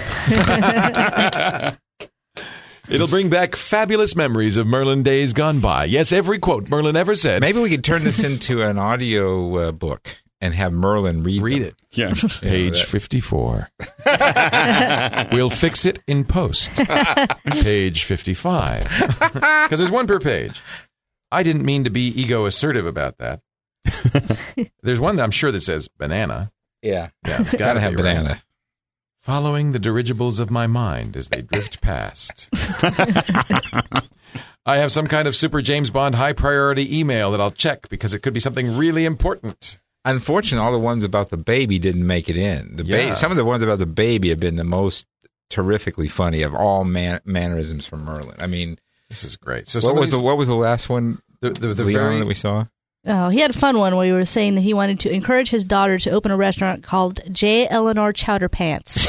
It'll bring back fabulous memories of Merlin days gone by. Yes, every quote Merlin ever said. Maybe we could turn this into an audio book. and have Merlin read it. Yeah. Page 54. We'll fix it in post. Page 55. Because there's one per page. I didn't mean to be ego assertive about that. There's one that I'm sure that says banana. Yeah. It's got to have banana. Right. Following the dirigibles of my mind as they drift past. I have some kind of Super James Bond high priority email that I'll check because it could be something really important. Unfortunately, all the ones about the baby didn't make it in. Some of the ones about the baby have been the most terrifically funny of all mannerisms from Merlin. I mean, this is great. So what was the last one? The Leon that we saw. Oh, he had a fun one where he was saying that he wanted to encourage his daughter to open a restaurant called J. Eleanor Chowder Pants.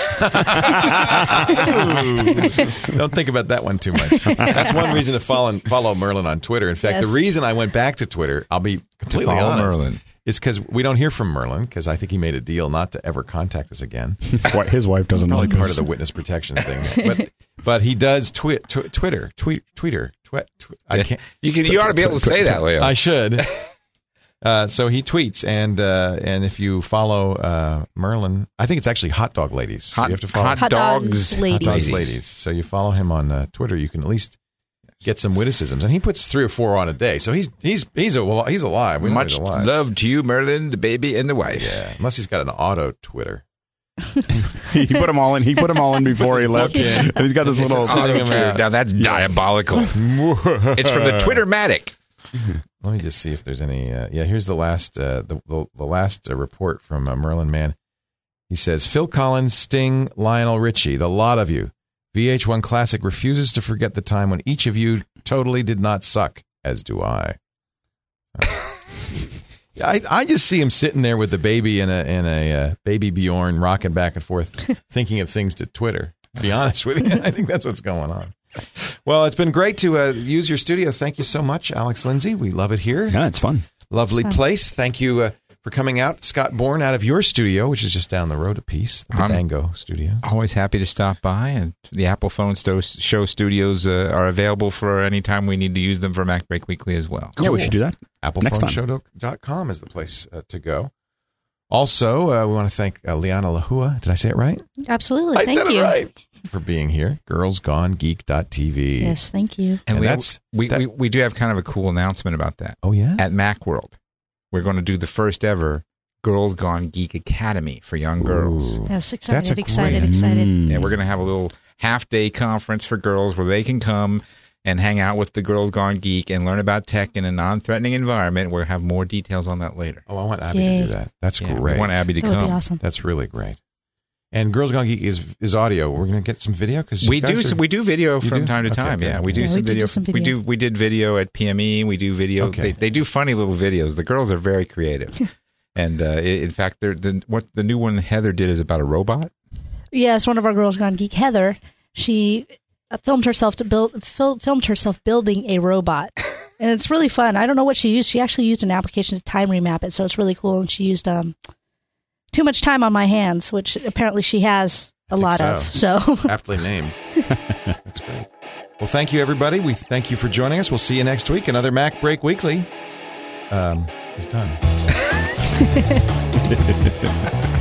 Don't think about that one too much. That's one reason to follow Merlin on Twitter. In fact, the reason I went back to Twitter, I'll be completely honest, Merlin. Is because we don't hear from Merlin because I think he made a deal not to ever contact us again. His wife doesn't probably like part us. of the witness protection thing. But he does Twitter. I can't. You ought to be able to say that, Leo. I should. So he tweets, and if you follow Merlin, I think it's actually Hot Dog Ladies. So you have to follow Hot Dogs Ladies. So you follow him on Twitter. You can at least get some witticisms, and he puts 3 or 4 on a day. So he's alive. Much love to you, Merlin, the baby, and the wife. Yeah, unless he's got an auto Twitter. He put them all in. He put them all in before he left. And he's got this little. Now that's diabolical. It's from the Twittermatic. Let me just see if there's any. Here's the last the last report from Merlin Mann. He says, Phil Collins, Sting, Lionel Richie, the lot of you. VH1 Classic refuses to forget the time when each of you totally did not suck, as do I. I just see him sitting there with the baby in a baby Bjorn rocking back and forth, thinking of things to Twitter. To be honest with you, I think that's what's going on. Well, it's been great to use your studio. Thank you so much, Alex Lindsay. We love it here. Yeah, it's fun. Lovely place. Thank you for coming out, Scott Bourne, out of your studio, which is just down the road a piece, the Dango studio. Always happy to stop by, and the Apple Phone Show studios are available for any time we need to use them for Mac Break Weekly as well. Cool. Yeah, we should do that. ApplePhoneShow.com is the place to go. Also, we want to thank Liana Lahua. Did I say it right? Absolutely. I said it right. For being here. GirlsGoneGeek.tv. Yes, thank you. And we do have kind of a cool announcement about that. Oh, yeah? At Macworld, we're going to do the first ever Girls Gone Geek Academy for young girls. Yes, excited. Yeah, we're going to have a little half-day conference for girls where they can come and hang out with the Girls Gone Geek and learn about tech in a non-threatening environment. We'll have more details on that later. Oh, I want Abby to do that. That's great. We want Abby to come. That would be awesome. That's really great. And Girls Gone Geek is audio. We're going to get some video because we do video from time to time. Okay, yeah, we do some video. We did video at PME. We do video. Okay. They do funny little videos. The girls are very creative. And in fact, what the new one Heather did is about a robot. Yes, one of our Girls Gone Geek, Heather. She filmed herself building a robot, and it's really fun. I don't know what she used. She actually used an application to time remap it, so it's really cool. And she used Too Much Time on My Hands, which apparently she has a lot of. So aptly named. That's great. Well, thank you, everybody. We thank you for joining us. We'll see you next week. Another Mac Break Weekly is done.